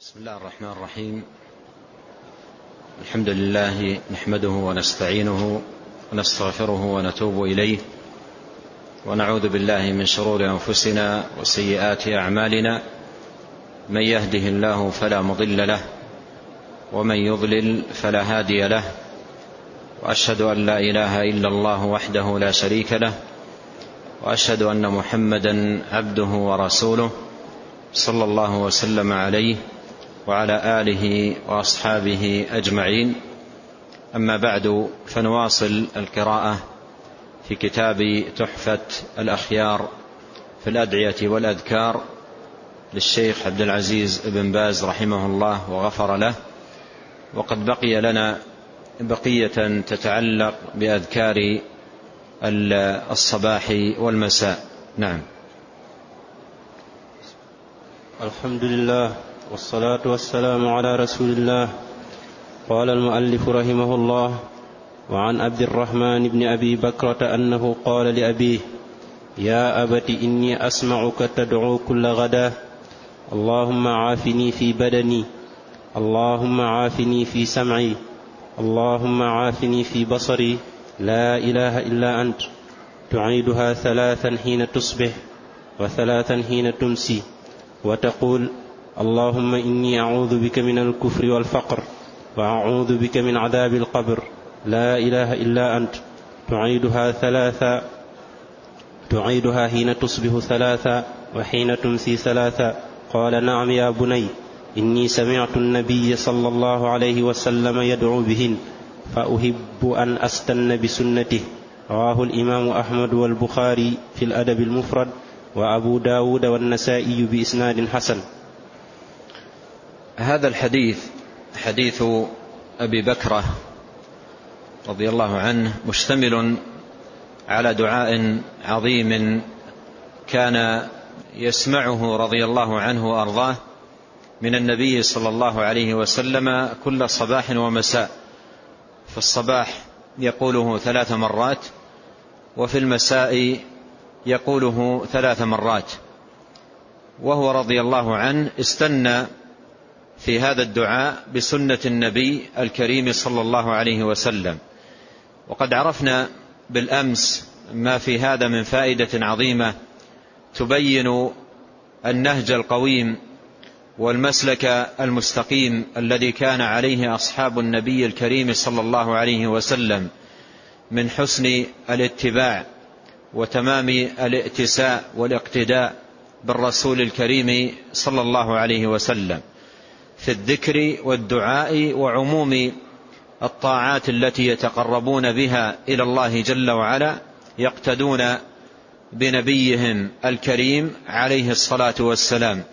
بسم الله الرحمن الرحيم. الحمد لله نحمده ونستعينه ونستغفره ونتوب إليه، ونعوذ بالله من شرور أنفسنا وسيئات أعمالنا. من يهده الله فلا مضل له، ومن يضلل فلا هادي له، وأشهد أن لا إله إلا الله وحده لا شريك له، وأشهد أن محمدا عبده ورسوله صلى الله وسلم عليه وعلى آله وأصحابه أجمعين. أما بعد، فنواصل القراءة في كتاب تحفة الأخيار في الأدعية والأذكار للشيخ عبد العزيز بن باز رحمه الله وغفر له، وقد بقي لنا بقية تتعلق بأذكار الصباح والمساء. نعم. الحمد لله والصلاة والسلام على رسول الله. قال المؤلف رحمه الله: وعن عبد الرحمن بن أبي بكرة أنه قال لأبيه: يا أبت إني أسمعك تدعو كل غداة: اللهم عافني في بدني، اللهم عافني في سمعي، اللهم عافني في بصري، لا إله إلا أنت. تعيدها 3 حين تصبح و3 حين تمسي، وتقول: اللهم إني أعوذ بك من الكفر والفقر، وأعوذ بك من عذاب القبر، لا إله إلا أنت. تعيدها حين تصبح 3 وحين تمسي 3. قال: نعم يا بني، إني سمعت النبي صلى الله عليه وسلم يدعو بهن، فأحب أن أستن بسنته. رواه الإمام أحمد والبخاري في الأدب المفرد، وأبو داود والنسائي بإسناد حسن. هذا الحديث حديث أبي بكرة رضي الله عنه مشتمل على دعاء عظيم كان يسمعه رضي الله عنه وأرضاه من النبي صلى الله عليه وسلم كل صباح ومساء. في الصباح يقوله 3 مرات، وفي المساء يقوله 3 مرات. وهو رضي الله عنه استنى في هذا الدعاء بسنة النبي الكريم صلى الله عليه وسلم. وقد عرفنا بالأمس ما في هذا من فائدة عظيمة تبين النهج القويم والمسلك المستقيم الذي كان عليه أصحاب النبي الكريم صلى الله عليه وسلم من حسن الاتباع وتمام الائتساء والاقتداء بالرسول الكريم صلى الله عليه وسلم في الذكر والدعاء وعموم الطاعات التي يتقربون بها إلى الله جل وعلا، يقتدون بنبيهم الكريم عليه الصلاة والسلام.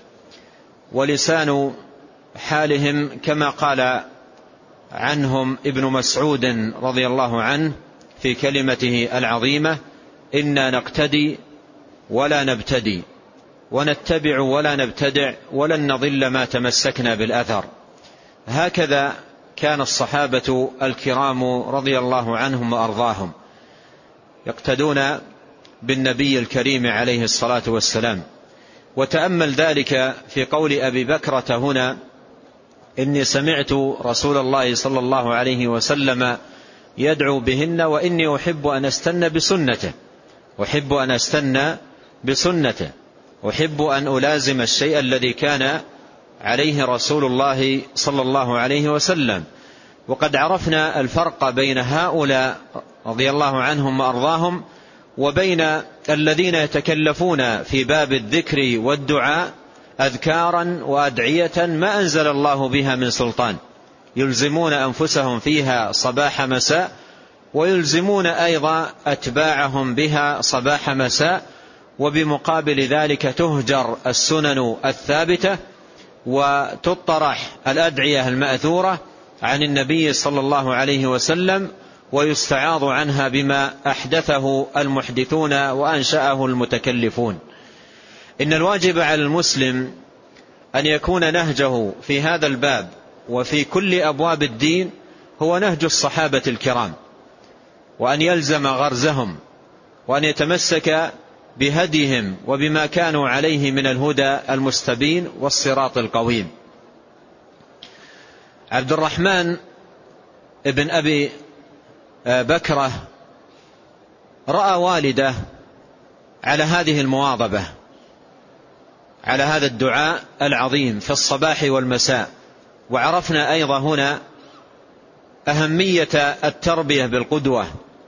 ولسان حالهم كما قال عنهم ابن مسعود رضي الله عنه في كلمته العظيمة: إنا نقتدي ولا نبتدي، ونتبع ولا نبتدع، ولن نضل ما تمسكنا بالأثر. هكذا كان الصحابة الكرام رضي الله عنهم وأرضاهم يقتدون بالنبي الكريم عليه الصلاة والسلام. وتأمل ذلك في قول أبي بكرة هنا: إني سمعت رسول الله صلى الله عليه وسلم يدعو بهن، وإني أحب أن أستنى بسنته، أحب أن أستنى بسنته، أحب أن ألازم الشيء الذي كان عليه رسول الله صلى الله عليه وسلم. وقد عرفنا الفرق بين هؤلاء رضي الله عنهم وأرضاهم وبين الذين يتكلفون في باب الذكر والدعاء أذكارا وأدعية ما أنزل الله بها من سلطان، يلزمون أنفسهم فيها صباح مساء، ويلزمون أيضا أتباعهم بها صباح مساء. وبمقابل ذلك تهجر السنن الثابتة وتطرح الأدعية المأثورة عن النبي صلى الله عليه وسلم، ويستعاض عنها بما أحدثه المحدثون وأنشأه المتكلفون. إن الواجب على المسلم أن يكون نهجه في هذا الباب وفي كل أبواب الدين هو نهج الصحابة الكرام، وأن يلزم غرزهم، وأن يتمسك بهديهم وبما كانوا عليه من الهدى المستبين والصراط القويم. عبد الرحمن ابن أبي بكرة رأى والده على هذه المواظبة على هذا الدعاء العظيم في الصباح والمساء. وعرفنا أيضا هنا أهمية التربية بالقدوة،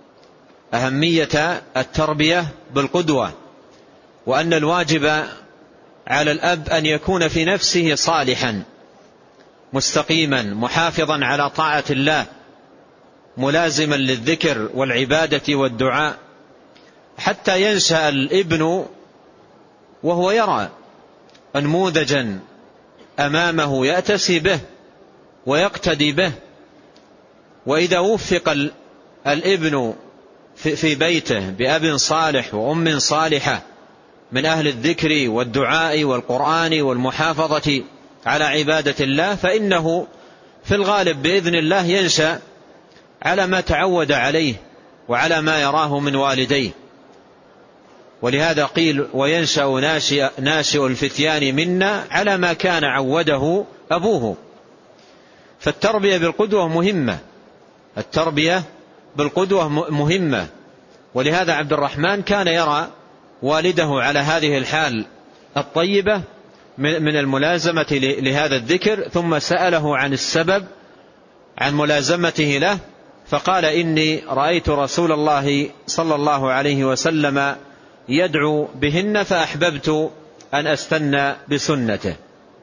أهمية التربية بالقدوة، وأن الواجب على الأب أن يكون في نفسه صالحا مستقيما محافظا على طاعة الله ملازما للذكر والعبادة والدعاء، حتى ينشأ الابن وهو يرى نموذجا أمامه يأتسي به ويقتدي به. وإذا وفق الابن في بيته بأب صالح وأم صالحة من أهل الذكر والدعاء والقرآن والمحافظة على عبادة الله، فإنه في الغالب بإذن الله ينشأ على ما تعود عليه وعلى ما يراه من والديه. ولهذا قيل وينشأ ناشئ الفتيان منا على ما كان عوده أبوه. فالتربية بالقدوة مهمة، التربية بالقدوة مهمة. ولهذا عبد الرحمن كان يرى والده على هذه الحال الطيبة من الملازمة لهذا الذكر، ثم سأله عن السبب عن ملازمته له، فقال إني رأيت رسول الله صلى الله عليه وسلم يدعو بهن فأحببت أن أستنى بسنته.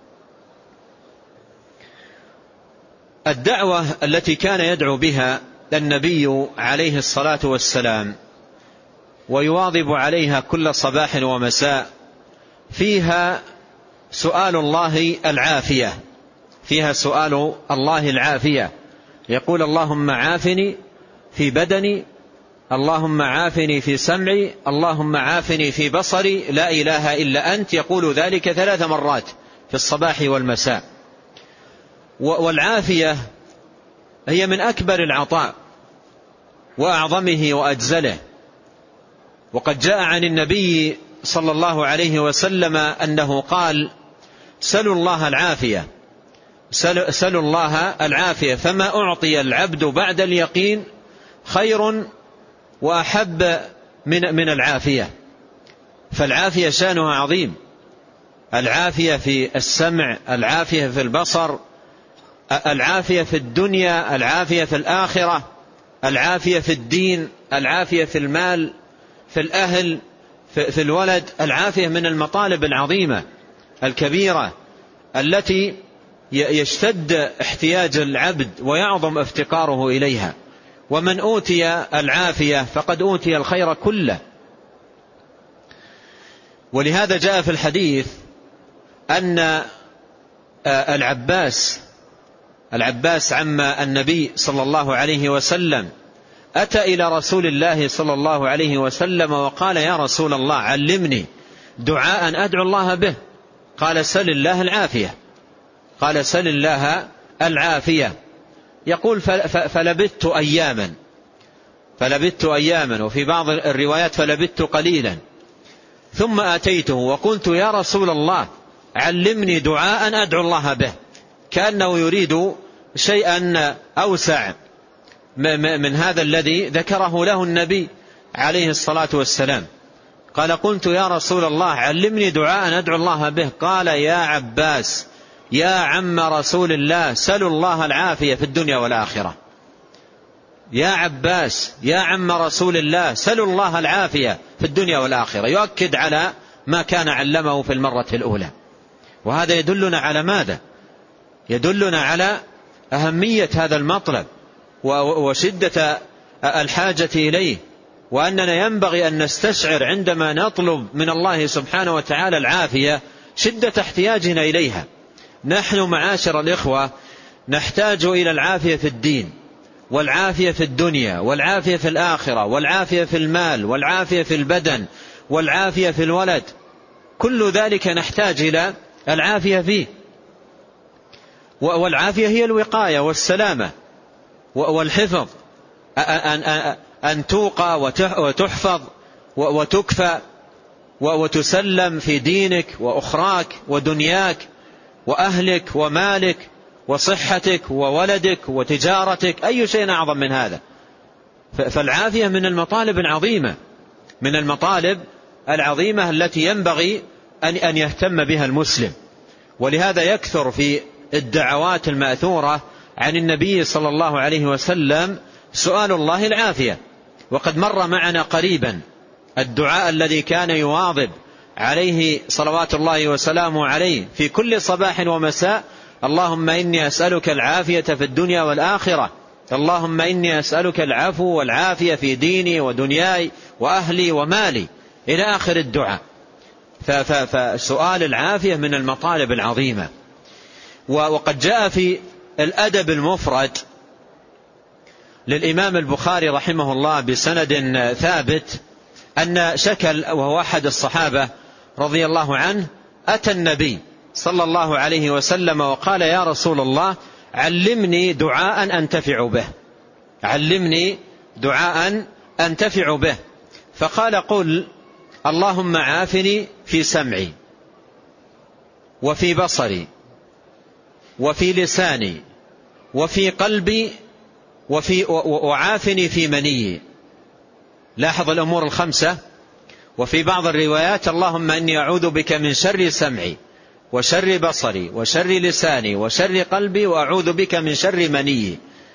الدعوة التي كان يدعو بها النبي عليه الصلاة والسلام ويواظب عليها كل صباح ومساء فيها سؤال الله العافية، فيها سؤال الله العافية. يقول اللهم عافني في بدني، اللهم عافني في سمعي، اللهم عافني في بصري، لا إله إلا أنت. يقول ذلك 3 مرات في الصباح والمساء. والعافية هي من أكبر العطاء وأعظمه وأجزله. وقد جاء عن النبي صلى الله عليه وسلم أنه قال سلوا الله العافية، سلوا الله العافية، فما أعطي العبد بعد اليقين خير وأحب من العافية. فالعافية شأنها عظيم، العافية في السمع، العافية في البصر، العافية في الدنيا، العافية في الآخرة، العافية في الدين، العافية في المال، في الأهل، في الولد. العافية من المطالب العظيمة الكبيرة التي يشتد احتياج العبد ويعظم افتقاره إليها. ومن أوتي العافية فقد أوتي الخير كله. ولهذا جاء في الحديث أن العباس عم النبي صلى الله عليه وسلم أتى إلى رسول الله صلى الله عليه وسلم وقال يا رسول الله علمني دعاء أدعو الله به. قال سل الله العافية، قال سل الله العافية. يقول فلبثت أياما، وفي بعض الروايات فلبثت قليلا، ثم أتيته وقلت يا رسول الله علمني دعاء أدعو الله به، كأنه يريد شيئا أوسع من هذا الذي ذكره له النبي عليه الصلاة والسلام. قال قلت يا رسول الله علمني دعاء أدعو الله به. قال يا عباس يا عم رسول الله سلوا الله العافية في الدنيا والآخرة. يا عباس يا عم رسول الله سلوا الله العافية في الدنيا والآخرة، يؤكد على ما كان علمه في المرة الأولى. وهذا يدلنا على ماذا؟ يدلنا على أهمية هذا المطلب وشدة الحاجة إليه، وأننا ينبغي أن نستشعر عندما نطلب من الله سبحانه وتعالى العافية شدة احتياجنا إليها. نحن معاشر الإخوة نحتاج إلى العافية في الدين، والعافية في الدنيا، والعافية في الآخرة، والعافية في المال، والعافية في البدن، والعافية في الولد. كل ذلك نحتاج إلى العافية فيه. والعافية هي الوقاية والسلامة والحفظ، أن توقى وتحفظ وتكفى وتسلم في دينك وأخراك ودنياك وأهلك ومالك وصحتك وولدك وتجارتك، أي شيء أعظم من هذا؟ فالعافية من المطالب العظيمة، من المطالب العظيمة التي ينبغي أن يهتم بها المسلم. ولهذا يكثر في الدعوات المأثورة عن النبي صلى الله عليه وسلم سؤال الله العافية. وقد مر معنا قريبا الدعاء الذي كان يواظب عليه صلوات الله وسلامه عليه في كل صباح ومساء: اللهم إني أسألك العافية في الدنيا والآخرة، اللهم إني أسألك العفو والعافية في ديني ودنياي وأهلي ومالي، إلى آخر الدعاء. فسؤال العافية من المطالب العظيمة. وقد جاء في الأدب المفرد للإمام البخاري رحمه الله بسند ثابت أن شكل، وهو أحد الصحابة رضي الله عنه، أتى النبي صلى الله عليه وسلم وقال: يا رسول الله، علمني دعاء أنتفع به، علمني دعاء أنتفع به. فقال: قل اللهم عافني في سمعي وفي بصري وفي لساني وفي قلبي وعافني في مني. لاحظ الأمور الخمسة. وفي بعض الروايات: اللهم إني أعوذ بك من شر سمعي وشر بصري وشر لساني وشر قلبي وأعوذ بك من شر مني.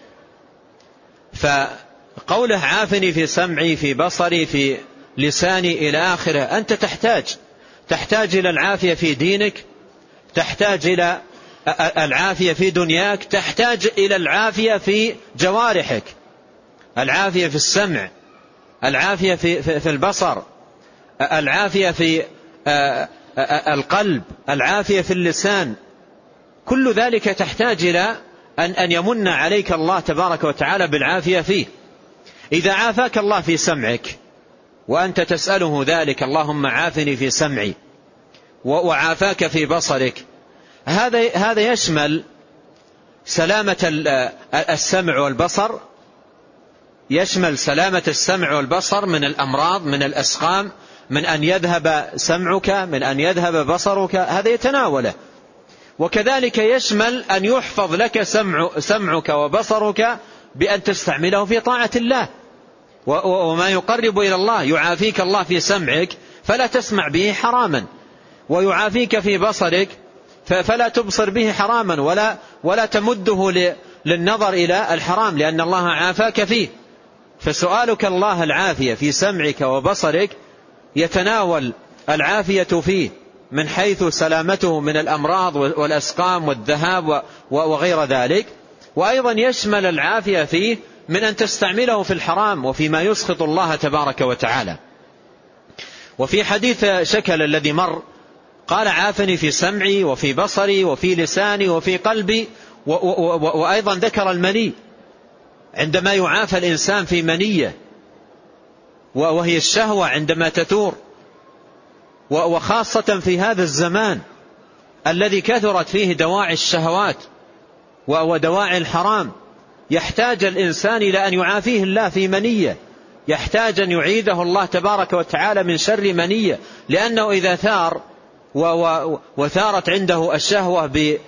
فقوله عافني في سمعي في بصري في لساني إلى آخره، أنت تحتاج إلى العافية في دينك، تحتاج إلى العافية في دنياك، تحتاج إلى العافية في جوارحك، العافية في السمع، العافية في البصر، العافية في القلب، العافية في اللسان. كل ذلك تحتاج إلى أن يمن عليك الله تبارك وتعالى بالعافية فيه. إذا عافاك الله في سمعك وأنت تسأله ذلك، اللهم عافني في سمعي، وعافاك في بصرك، هذا يشمل سلامة السمع والبصر، يشمل سلامة السمع والبصر من الأمراض، من الأسقام، من أن يذهب سمعك، من أن يذهب بصرك، هذا يتناوله. وكذلك يشمل أن يحفظ لك سمعك وبصرك بأن تستعمله في طاعة الله وما يقرب إلى الله. يعافيك الله في سمعك فلا تسمع به حراما، ويعافيك في بصرك فلا تبصر به حراما ولا تمده للنظر إلى الحرام، لأن الله عافاك فيه. فسؤالك الله العافية في سمعك وبصرك يتناول العافية فيه من حيث سلامته من الأمراض والأسقام والذهاب وغير ذلك، وأيضا يشمل العافية فيه من أن تستعمله في الحرام وفيما يسخط الله تبارك وتعالى. وفي حديث شكل الذي مر قال: عافني في سمعي وفي بصري وفي لساني وفي قلبي. وأيضا ذكر المني، عندما يعافى الإنسان في منية، وهي الشهوة عندما تثور، وخاصة في هذا الزمان الذي كثرت فيه دواعي الشهوات ودواعي الحرام، يحتاج الإنسان إلى أن يعافيه الله في منية، يحتاج أن يعيده الله تبارك وتعالى من شر منية، لأنه إذا ثار وثارت عنده الشهوة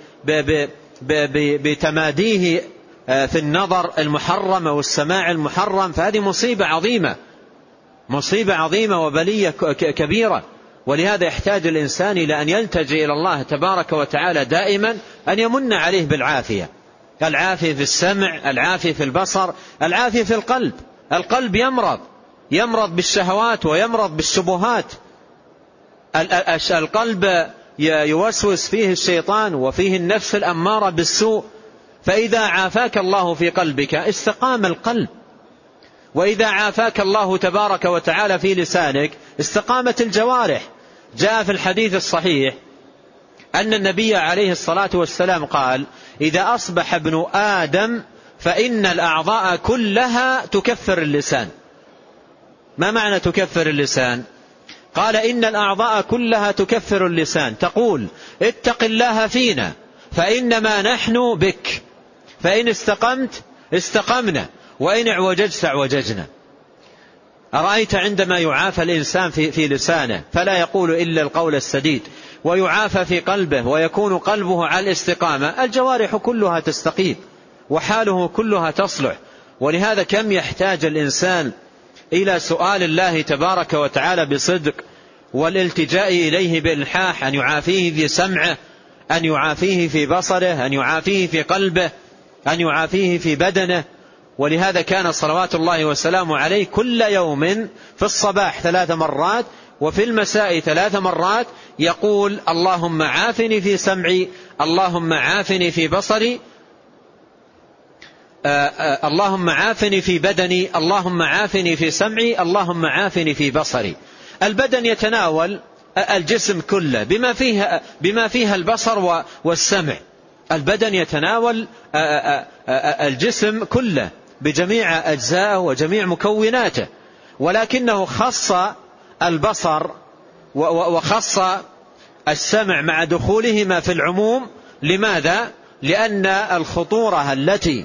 بتماديه في النظر المحرم والسماع المحرم، فهذه مصيبة عظيمة وبلية كبيرة. ولهذا يحتاج الإنسان إلى أن يلتجئ إلى الله تبارك وتعالى دائما أن يمن عليه بالعافية، العافية في السمع، العافية في البصر، العافية في القلب. القلب يمرض بالشهوات ويمرض بالشبهات. القلب يوسوس فيه الشيطان وفيه النفس الأمارة بالسوء، فإذا عافاك الله في قلبك استقام القلب، وإذا عافاك الله تبارك وتعالى في لسانك استقامت الجوارح. جاء في الحديث الصحيح أن النبي عليه الصلاة والسلام قال: إذا أصبح ابن آدم فإن الأعضاء كلها تكفر اللسان. ما معنى تكفر اللسان؟ قال: إن الأعضاء كلها تكفر اللسان، تقول: اتق الله فينا فإنما نحن بك، فإن استقمت استقمنا وإن اعوججت اعوججنا. أرأيت عندما يعافى الإنسان في لسانه فلا يقول إلا القول السديد، ويعافى في قلبه ويكون قلبه على الاستقامة، الجوارح كلها تستقيم وحاله كلها تصلح. ولهذا كم يحتاج الإنسان إلى سؤال الله تبارك وتعالى بصدق والالتجاء إليه بإلحاح، أن يعافيه في سمعه، أن يعافيه في بصره، أن يعافيه في قلبه، أن يعافيه في بدنه. ولهذا كان صلوات الله وسلامه عليه كل يوم في الصباح 3 مرات وفي المساء 3 مرات يقول: اللهم عافني في سمعي، اللهم عافني في بصري، اللهم عافني في بدني، اللهم عافني في سمعي، اللهم عافني في بصري. البدن يتناول الجسم كله بما فيها البصر والسمع. البدن يتناول الجسم كله بجميع أجزائه وجميع مكوناته، ولكنه خص البصر وخص السمع مع دخولهما في العموم. لماذا؟ لأن الخطورة التي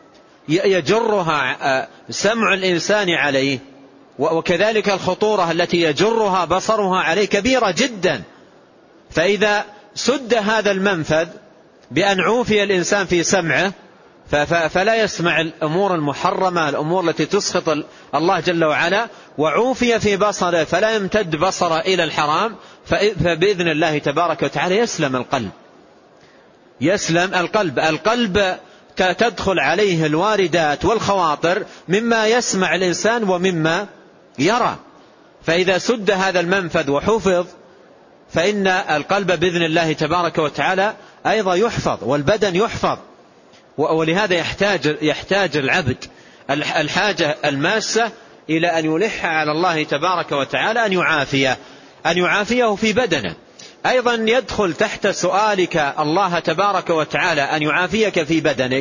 يجرها سمع الإنسان عليه وكذلك الخطورة التي يجرها بصرها عليه كبيرة جدا. فإذا سد هذا المنفذ بأن عوفي الإنسان في سمعه فلا يسمع الأمور المحرمة، الأمور التي تسخط الله جل وعلا، وعوفي في بصره فلا يمتد بصره إلى الحرام، فبإذن الله تبارك وتعالى يسلم القلب. يسلم القلب تدخل عليه الواردات والخواطر مما يسمع الإنسان ومما يرى. فإذا سد هذا المنفذ وحفظ فإن القلب بإذن الله تبارك وتعالى أيضا يحفظ والبدن يحفظ. ولهذا يحتاج العبد الحاجة الماسة إلى أن يلح على الله تبارك وتعالى أن يعافيه في بدنه. أيضا يدخل تحت سؤالك الله تبارك وتعالى أن يعافيك في بدنك،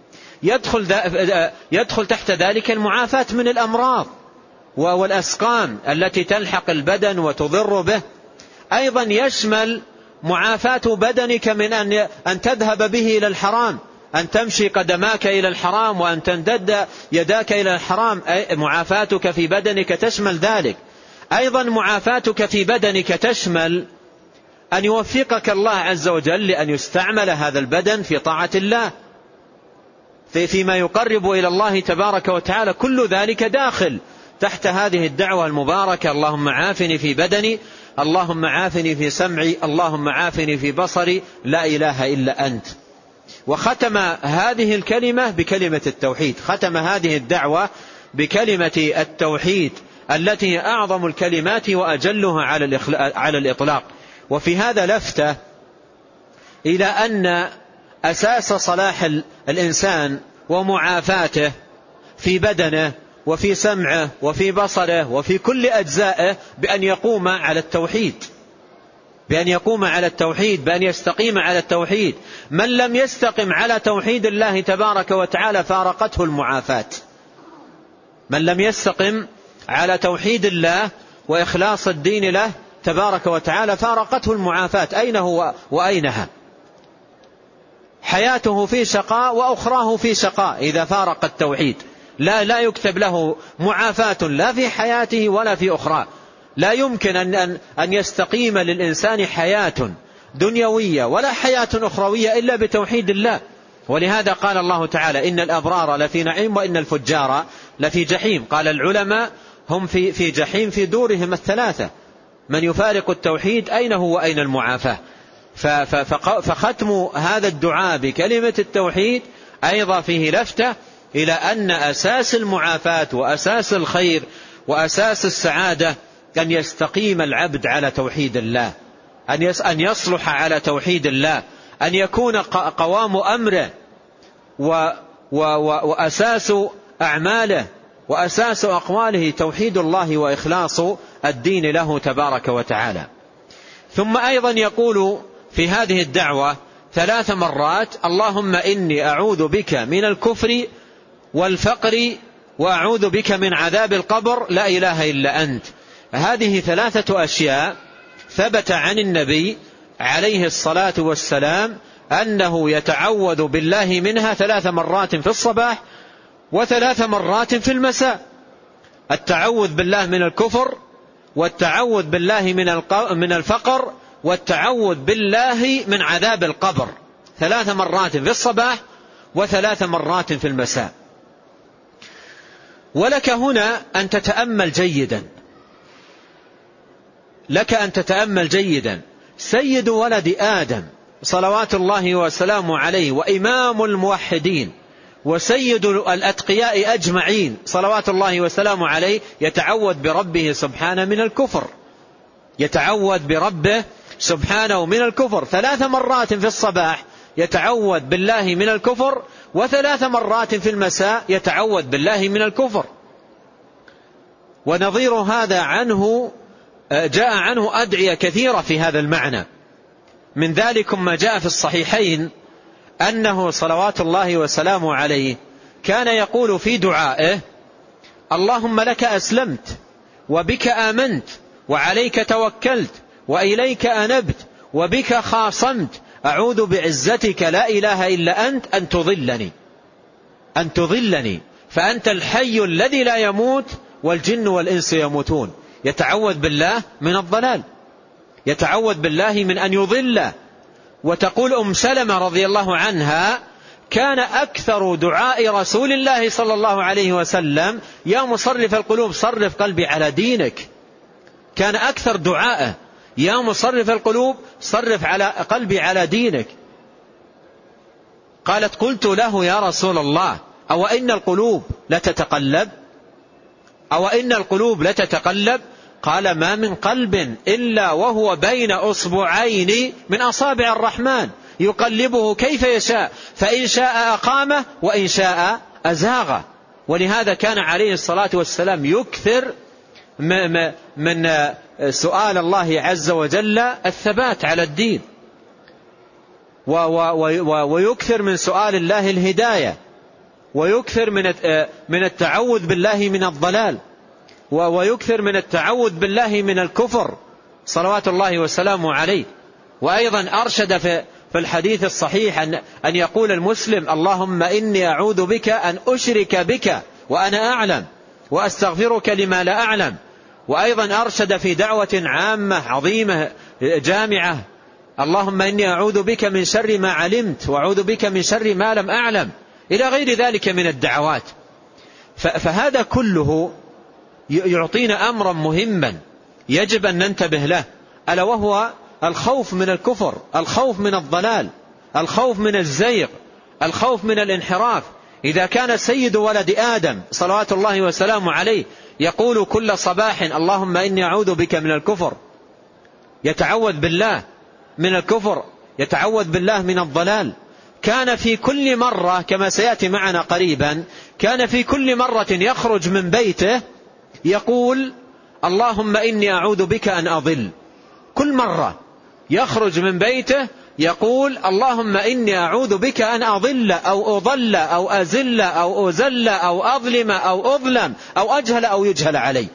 يدخل تحت ذلك المعافاة من الأمراض والأسقام التي تلحق البدن وتضر به. أيضا يشمل معافاة بدنك من أن تذهب به إلى الحرام، أن تمشي قدماك إلى الحرام وأن تندد يداك إلى الحرام. معافاتك في بدنك تشمل ذلك. أيضا معافاتك في بدنك تشمل أن يوفقك الله عز وجل لأن يستعمل هذا البدن في طاعة الله فيما يقرب إلى الله تبارك وتعالى. كل ذلك داخل تحت هذه الدعوة المباركة: اللهم عافني في بدني، اللهم عافني في سمعي، اللهم عافني في بصري، لا إله إلا أنت. وختم هذه الكلمة بكلمة التوحيد، ختم هذه الدعوة بكلمة التوحيد التي هي أعظم الكلمات وأجلها على الإطلاق. وفي هذا لفتة إلى أن أساس صلاح الإنسان ومعافاته في بدنه وفي سمعه وفي بصره وفي كل أجزائه بأن يقوم على التوحيد، بأن يستقيم على التوحيد. من لم يستقم على توحيد الله تبارك وتعالى فارقته المعافاة. من لم يستقم على توحيد الله وإخلاص الدين له تبارك وتعالى فارقته المعافاة. أين هو وأينها؟ حياته في شقاء وأخراه في شقاء إذا فارق التوحيد. لا يكتب له معافاة لا في حياته ولا في أخرى. لا يمكن أن يستقيم للإنسان حياة دنيوية ولا حياة أخروية إلا بتوحيد الله. ولهذا قال الله تعالى: إن الأبرار لفي نعيم وإن الفجار لفي جحيم. قال العلماء: هم في جحيم في دورهم الثلاثة. من يفارق التوحيد أين هو وأين المعافاة؟ فختم هذا الدعاء بكلمة التوحيد أيضا فيه لفتة إلى أن أساس المعافاة وأساس الخير وأساس السعادة أن يستقيم العبد على توحيد الله، أن يصلح على توحيد الله، أن يكون قوام أمره وأساس أعماله وأساس أقواله توحيد الله وإخلاص الدين له تبارك وتعالى. ثم أيضا يقول في هذه الدعوة 3 مرات: اللهم إني أعوذ بك من الكفر والفقر وأعوذ بك من عذاب القبر، لا إله إلا أنت. هذه 3 أشياء ثبت عن النبي عليه الصلاة والسلام أنه يتعوذ بالله منها 3 مرات في الصباح و3 مرات في المساء. التعوذ بالله من الكفر، والتعوذ بالله من الفقر، والتعوذ بالله من عذاب القبر 3 مرات في الصباح و3 مرات في المساء. ولك هنا أن تتأمل جيدا، لك أن تتأمل جيدا. سيد ولد آدم صلوات الله وسلامه عليه، وإمام الموحدين، وسيد الأتقياء أجمعين صلوات الله وسلامه عليه، يتعوذ بربه سبحانه من الكفر، يتعوذ بربه سبحانه من الكفر 3 مرات في الصباح يتعوذ بالله من الكفر، و3 مرات في المساء يتعوذ بالله من الكفر. ونظير هذا عنه جاء عنه أدعية كثيرة في هذا المعنى. من ذلك ما جاء في الصحيحين أنه صلوات الله وسلامه عليه كان يقول في دعائه: اللهم لك أسلمت وبك آمنت وعليك توكلت وإليك أنبت وبك خاصمت، أعوذ بعزتك لا إله إلا أنت أن تضلني فأنت الحي الذي لا يموت والجن والإنس يموتون. يتعوذ بالله من الضلال، يتعوذ بالله من أن يضل. وتقول سلمة رضي الله عنها: كان أكثر دعاء رسول الله صلى الله عليه وسلم: يا مصرف القلوب صرف قلبي على دينك. كان أكثر دعاءه: يا مصرف القلوب صرف على قلبي على دينك. قالت: قلت له يا رسول الله: أو إن القلوب لتتقلب؟ أو إن القلوب لتتقلب؟ قال: ما من قلب إلا وهو بين أصبعين من أصابع الرحمن يقلبه كيف يشاء، فإن شاء أقامه وإن شاء أزاغه. ولهذا كان عليه الصلاة والسلام يكثر من سؤال الله عز وجل الثبات على الدين، ويكثر من سؤال الله الهداية، ويكثر من التعوذ بالله من الضلال، ويكثر من التعوذ بالله من الكفر صلوات الله وسلامه عليه. وأيضا أرشد في الحديث الصحيح أن يقول المسلم: اللهم إني أعوذ بك أن أشرك بك وأنا أعلم وأستغفرك لما لا أعلم. وأيضا أرشد في دعوة عامة عظيمة جامعة: اللهم إني أعوذ بك من شر ما علمت وأعوذ بك من شر ما لم أعلم، إلى غير ذلك من الدعوات. فهذا كله يعطينا أمرا مهما يجب أن ننتبه له، ألا وهو الخوف من الكفر، الخوف من الضلال، الخوف من الزيغ، الخوف من الانحراف. إذا كان سيد ولد آدم صلوات الله وسلامه عليه يقول كل صباح: اللهم إني أعوذ بك من الكفر، يتعوذ بالله من الكفر، يتعوذ بالله من الضلال، كان في كل مرة كما سيأتي معنا قريبا، كان في كل مرة يخرج من بيته يقول: اللهم إني أعوذ بك أن أضل. كل مرة يخرج من بيته يقول: اللهم إني أعوذ بك أن أضل أو أضل أو أزل أو أزل أو أظلم أو أظلم أو أجهل أو يجهل علي.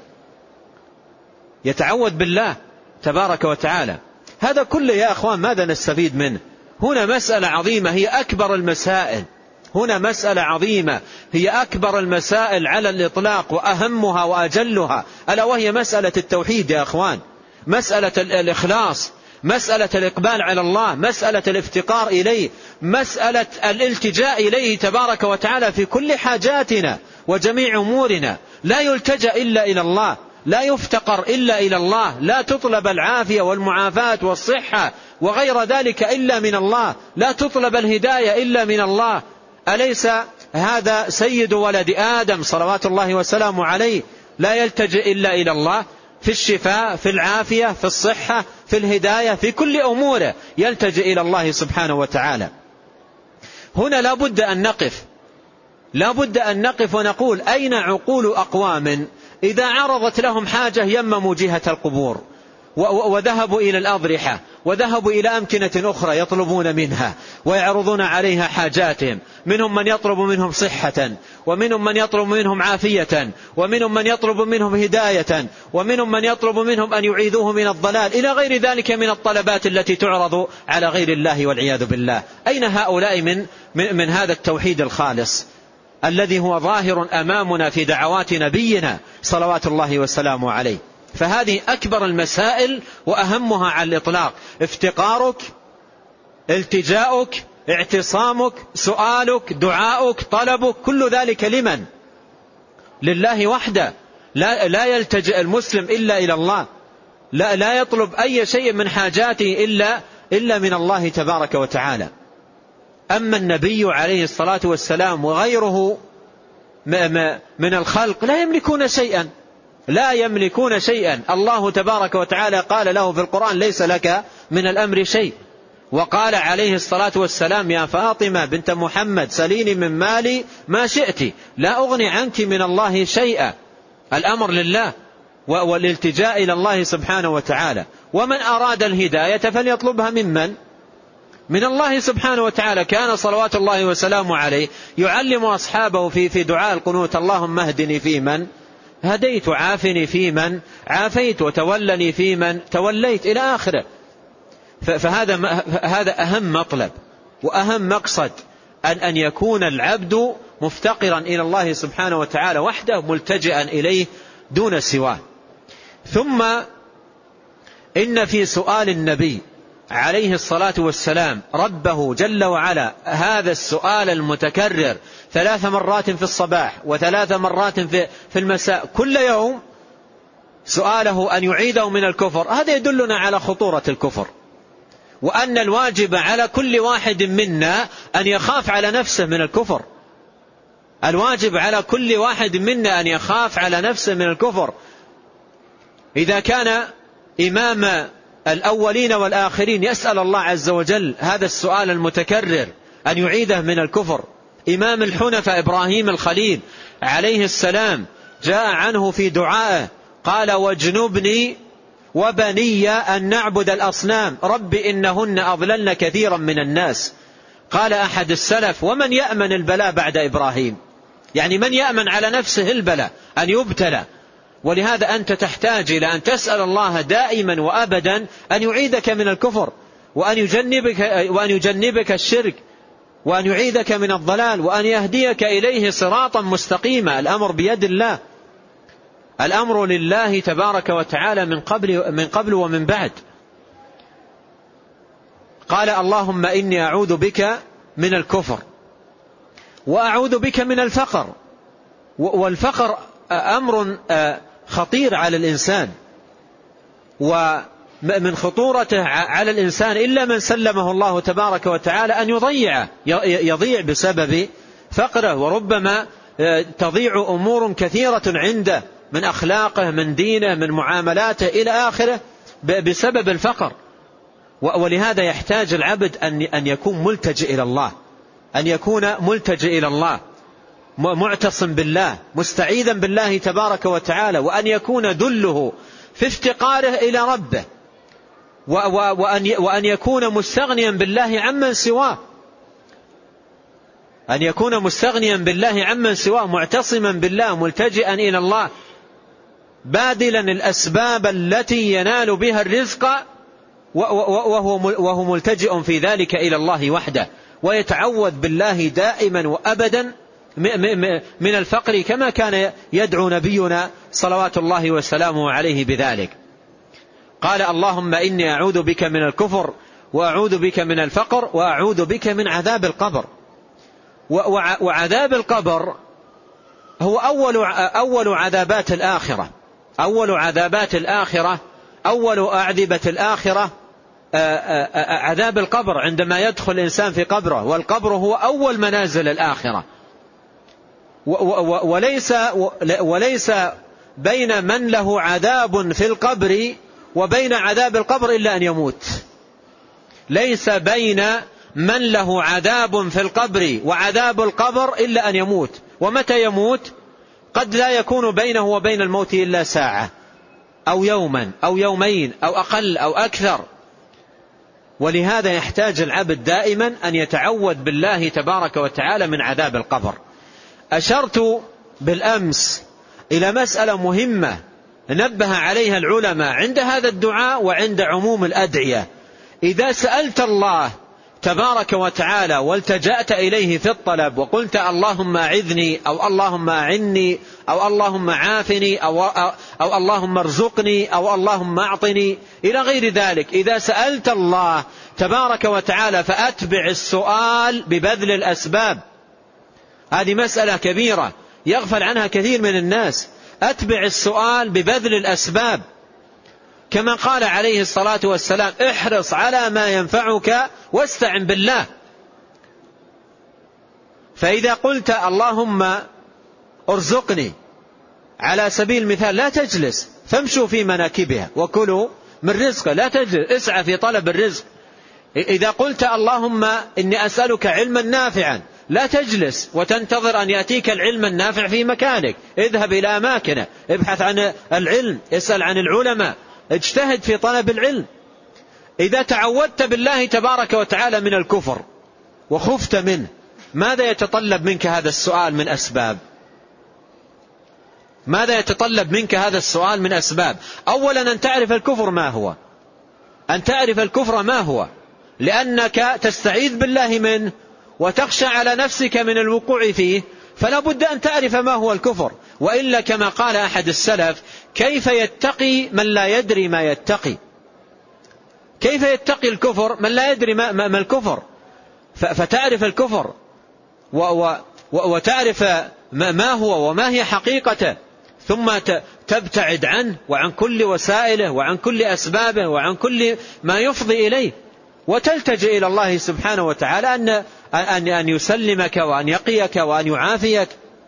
يتعوذ بالله تبارك وتعالى. هذا كله يا أخوان ماذا نستفيد منه؟ هنا مسألة عظيمة هي أكبر المسائل، هنا مسألة عظيمة هي أكبر المسائل على الإطلاق وأهمها وأجلها، ألا وهي مسألة التوحيد يا أخوان، مسألة الإخلاص، مسألة الإقبال على الله، مسألة الافتقار إليه، مسألة الالتجاء إليه تبارك وتعالى في كل حاجاتنا وجميع أمورنا. لا يلتجأ إلا إلى الله، لا يفتقر إلا إلى الله، لا تطلب العافية والمعافاة والصحة وغير ذلك إلا من الله، لا تطلب الهداية إلا من الله. أليس هذا سيد ولد آدم صلوات الله وسلامه عليه لا يلتجئ إلا إلى الله في الشفاء، في العافية، في الصحة، في الهداية، في كل أموره يلتجئ إلى الله سبحانه وتعالى. هنا لا بد أن نقف ونقول: أين عقول أقوام إذا عرضت لهم حاجة يمموا جهة القبور وذهبوا إلى الأضرحة وذهبوا إلى أمكنة أخرى يطلبون منها ويعرضون عليها حاجاتهم. منهم من يطلب منهم صحة، ومنهم من يطلب منهم عافية، ومنهم من يطلب منهم هداية، ومنهم من يطلب منهم أن يعيذوه من الضلال، إلى غير ذلك من الطلبات التي تعرض على غير الله والعياذ بالله. أين هؤلاء من هذا التوحيد الخالص الذي هو ظاهر أمامنا في دعوات نبينا صلوات الله وسلامه عليه؟ فهذه أكبر المسائل وأهمها على الإطلاق. افتقارك، التجاؤك، اعتصامك، سؤالك، دعاؤك، طلبك، كل ذلك لمن؟ لله وحده. لا يلتجئ المسلم إلا إلى الله، لا يطلب أي شيء من حاجاته إلا من الله تبارك وتعالى. أما النبي عليه الصلاة والسلام وغيره من الخلق لا يملكون شيئا. الله تبارك وتعالى قال له في القرآن: ليس لك من الأمر شيء. وقال عليه الصلاة والسلام: يا فاطمة بنت محمد سليني من مالي ما شئت لا أغني عنك من الله شيئا. الأمر لله والالتجاء إلى الله سبحانه وتعالى. ومن أراد الهداية فليطلبها من الله سبحانه وتعالى. كان صلوات الله وسلامه عليه يعلم أصحابه في دعاء القنوت: اللهم اهدني فيمن هديت، عافني فيمن عافيت، وتولني فيمن توليت، إلى آخره. فهذا أهم مطلب وأهم مقصد، أن يكون العبد مفتقرا إلى الله سبحانه وتعالى وحده، ملتجئا إليه دون سواه. ثم إن في سؤال النبي عليه الصلاة والسلام ربه جل وعلا هذا السؤال المتكرر 3 مرات في الصباح و3 مرات في المساء كل يوم، سؤاله أن يعيده من الكفر. هذا يدلنا على خطورة الكفر، وأن الواجب على كل واحد منا أن يخاف على نفسه من الكفر. الواجب على كل واحد منا أن يخاف على نفسه من الكفر. إذا كان إمام الأولين والآخرين يسأل الله عز وجل هذا السؤال المتكرر أن يعيده من الكفر، إمام الحنفاء إبراهيم الخليل عليه السلام جاء عنه في دعائه قال: واجنبني وبني أن نعبد الأصنام رب إنهن أضللن كثيرا من الناس. قال أحد السلف: ومن يأمن البلاء بعد إبراهيم؟ يعني من يأمن على نفسه البلاء أن يبتلى؟ ولهذا أنت تحتاج إلى أن تسأل الله دائما وأبدا أن يعيدك من الكفر، وأن يجنبك الشرك، وأن يعيدك من الضلال، وأن يهديك إليه صراطا مستقيما. الأمر بيد الله، الأمر لله تبارك وتعالى من قبل ومن بعد. قال: اللهم إني أعوذ بك من الكفر وأعوذ بك من الفقر. والفقر أمر خطير على الإنسان، ومن خطورته على الإنسان إلا من سلمه الله تبارك وتعالى أن يضيع بسبب فقره، وربما تضيع أمور كثيرة عنده من أخلاقه، من دينه، من معاملاته إلى آخره بسبب الفقر. ولهذا يحتاج العبد أن يكون ملتجئ إلى الله، أن يكون ملتجئ إلى الله، معتصم بالله، مستعيذا بالله تبارك وتعالى، وأن يكون دله في افتقاره إلى ربه، وأن يكون مستغنيا بالله عمن سواه، أن يكون مستغنيا بالله عمن سواه، معتصما بالله، ملتجئا إلى الله، باذلا الأسباب التي ينال بها الرزق، وهو ملتجئ في ذلك إلى الله وحده، ويتعوذ بالله دائما وأبدا من الفقر، كما كان يدعو نبينا صلوات الله وسلامه عليه بذلك. قال: اللهم إني أعوذ بك من الكفر وأعوذ بك من الفقر وأعوذ بك من عذاب القبر. وعذاب القبر هو أول عذابات الآخرة، أول عذابات الآخرة، أول أعذبة الآخرة عذاب القبر، عندما يدخل الإنسان في قبره، والقبر هو أول منازل الآخرة. وليس بين من له عذاب في القبر وبين عذاب القبر إلا أن يموت. ليس بين من له عذاب في القبر وعذاب القبر إلا أن يموت. ومتى يموت؟ قد لا يكون بينه وبين الموت إلا ساعة أو يوما أو يومين أو أقل أو أكثر. ولهذا يحتاج العبد دائما أن يتعوذ بالله تبارك وتعالى من عذاب القبر. أشرت بالأمس إلى مسألة مهمة نبه عليها العلماء عند هذا الدعاء وعند عموم الأدعية. إذا سألت الله تبارك وتعالى والتجأت إليه في الطلب وقلت اللهم أعذني أو اللهم أعني أو اللهم عافني أو اللهم ارزقني أو اللهم أعطني إلى غير ذلك. إذا سألت الله تبارك وتعالى فأتبع السؤال ببذل الأسباب. هذه مسألة كبيرة يغفل عنها كثير من الناس. أتبع السؤال ببذل الأسباب، كما قال عليه الصلاة والسلام: احرص على ما ينفعك واستعن بالله. فإذا قلت اللهم ارزقني على سبيل المثال لا تجلس، فامشوا في مناكبها وكلوا من رزقه، لا تجلس، اسعى في طلب الرزق. إذا قلت اللهم إني أسألك علما نافعا، لا تجلس وتنتظر أن يأتيك العلم النافع في مكانك، اذهب إلى أماكنه، ابحث عن العلم، اسأل عن العلماء، اجتهد في طلب العلم. إذا تعودت بالله تبارك وتعالى من الكفر وخفت منه، ماذا يتطلب منك هذا السؤال من أسباب؟ ماذا يتطلب منك هذا السؤال من أسباب؟ أولا أن تعرف الكفر ما هو، أن تعرف الكفر ما هو، لأنك تستعيذ بالله منه وتخشى على نفسك من الوقوع فيه، فلا بد أن تعرف ما هو الكفر. وإلا كما قال أحد السلف: كيف يتقي من لا يدري ما يتقي؟ كيف يتقي الكفر من لا يدري ما الكفر؟ فتعرف الكفر وتعرف ما هو وما هي حقيقته، ثم تبتعد عنه وعن كل وسائله وعن كل أسبابه وعن كل ما يفضي إليه، وتلتجئ إلى الله سبحانه وتعالى أن يسلمك وأن يقيك وأن يعافيك.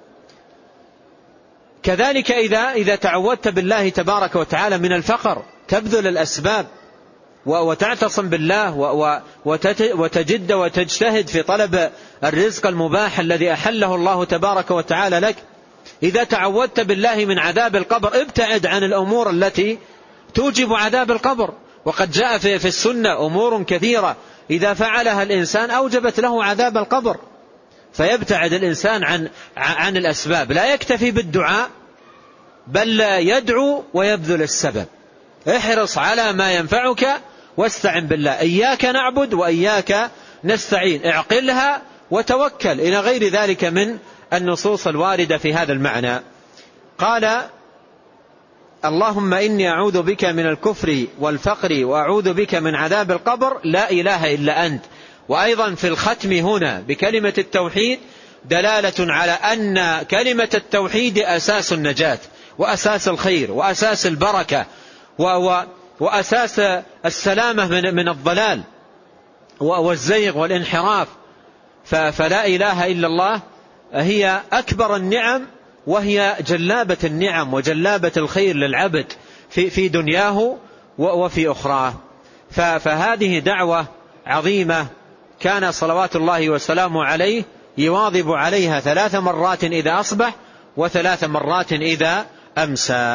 كذلك إذا تعودت بالله تبارك وتعالى من الفقر، تبذل الأسباب وتعتصم بالله وتجد وتجتهد في طلب الرزق المباح الذي أحله الله تبارك وتعالى لك. إذا تعودت بالله من عذاب القبر، ابتعد عن الأمور التي توجب عذاب القبر. وقد جاء في السنة أمور كثيرة إذا فعلها الإنسان أوجبت له عذاب القبر، فيبتعد الإنسان عن الأسباب. لا يكتفي بالدعاء، بل يدعو ويبذل السبب. احرص على ما ينفعك واستعن بالله. إياك نعبد وإياك نستعين، اعقلها وتوكل، إلى غير ذلك من النصوص الواردة في هذا المعنى. قال: اللهم إني أعوذ بك من الكفر والفقر وأعوذ بك من عذاب القبر، لا إله إلا أنت. وأيضا في الختم هنا بكلمة التوحيد دلالة على أن كلمة التوحيد أساس النجاة وأساس الخير وأساس البركة وأساس السلامة من الضلال والزيغ والانحراف. فلا إله إلا الله هي أكبر النعم، وهي جلابة النعم وجلابة الخير للعبد في دنياه وفي أخراه. فهذه دعوة عظيمة كان صلوات الله وسلامه عليه يواظب عليها 3 مرات إذا أصبح و3 مرات إذا أمسى.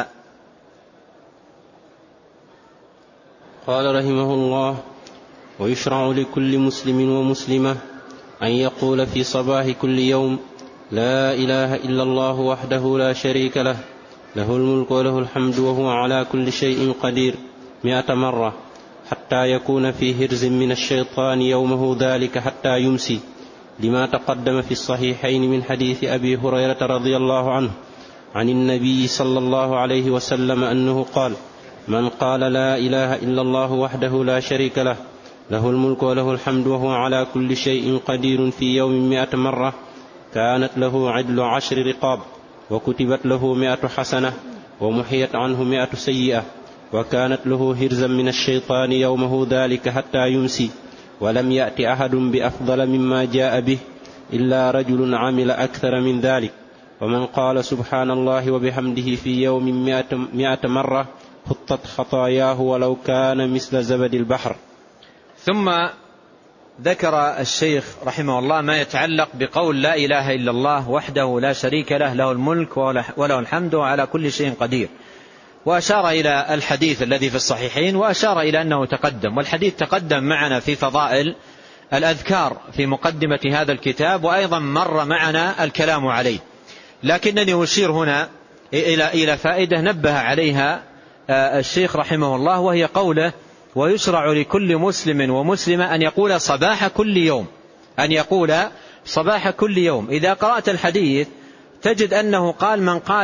قال رحمه الله: ويشرع لكل مسلم ومسلمة أن يقول في صباح كل يوم: لا إله إلا الله وحده لا شريك له، له الملك وله الحمد وهو على كل شيء قدير 100 مرة، حتى يكون في هرز من الشيطان يومه ذلك حتى يمسي، لما تقدم في الصحيحين من حديث أبي هريرة رضي الله عنه عن النبي صلى الله عليه وسلم أنه قال: من قال لا إله إلا الله وحده لا شريك له، له الملك وله الحمد وهو على كل شيء قدير في يوم 100 مرة، كانت له عدل 10 رقاب، وكتبت له 100 حسنة، ومحيت عنه 100 سيئة، وكانت له هرزا من الشيطان يومه ذلك حتى يمسي. ولم يأت أحد بأفضل مما جاء به إلا رجل عمل أكثر من ذلك. ومن قال سبحان الله وبحمده في يوم 100 مرة حطت خطاياه ولو كان مثل زبد البحر. ثم ذكر الشيخ رحمه الله ما يتعلق بقول لا إله إلا الله وحده لا شريك له، له الملك وله الحمد وعلى كل شيء قدير، وأشار إلى الحديث الذي في الصحيحين، وأشار إلى أنه تقدم، والحديث تقدم معنا في فضائل الأذكار في مقدمة هذا الكتاب، وأيضا مر معنا الكلام عليه. لكنني أشير هنا إلى فائدة نبه عليها الشيخ رحمه الله، وهي قوله: ويشرع لكل مسلم ومسلمة أن يقول صباح كل يوم، أن يقول صباح كل يوم. إذا قرأت الحديث تجد أنه قال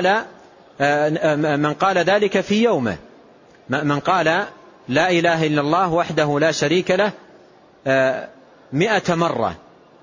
من قال ذلك في يومه، من قال لا إله إلا الله وحده لا شريك له 100 مرة.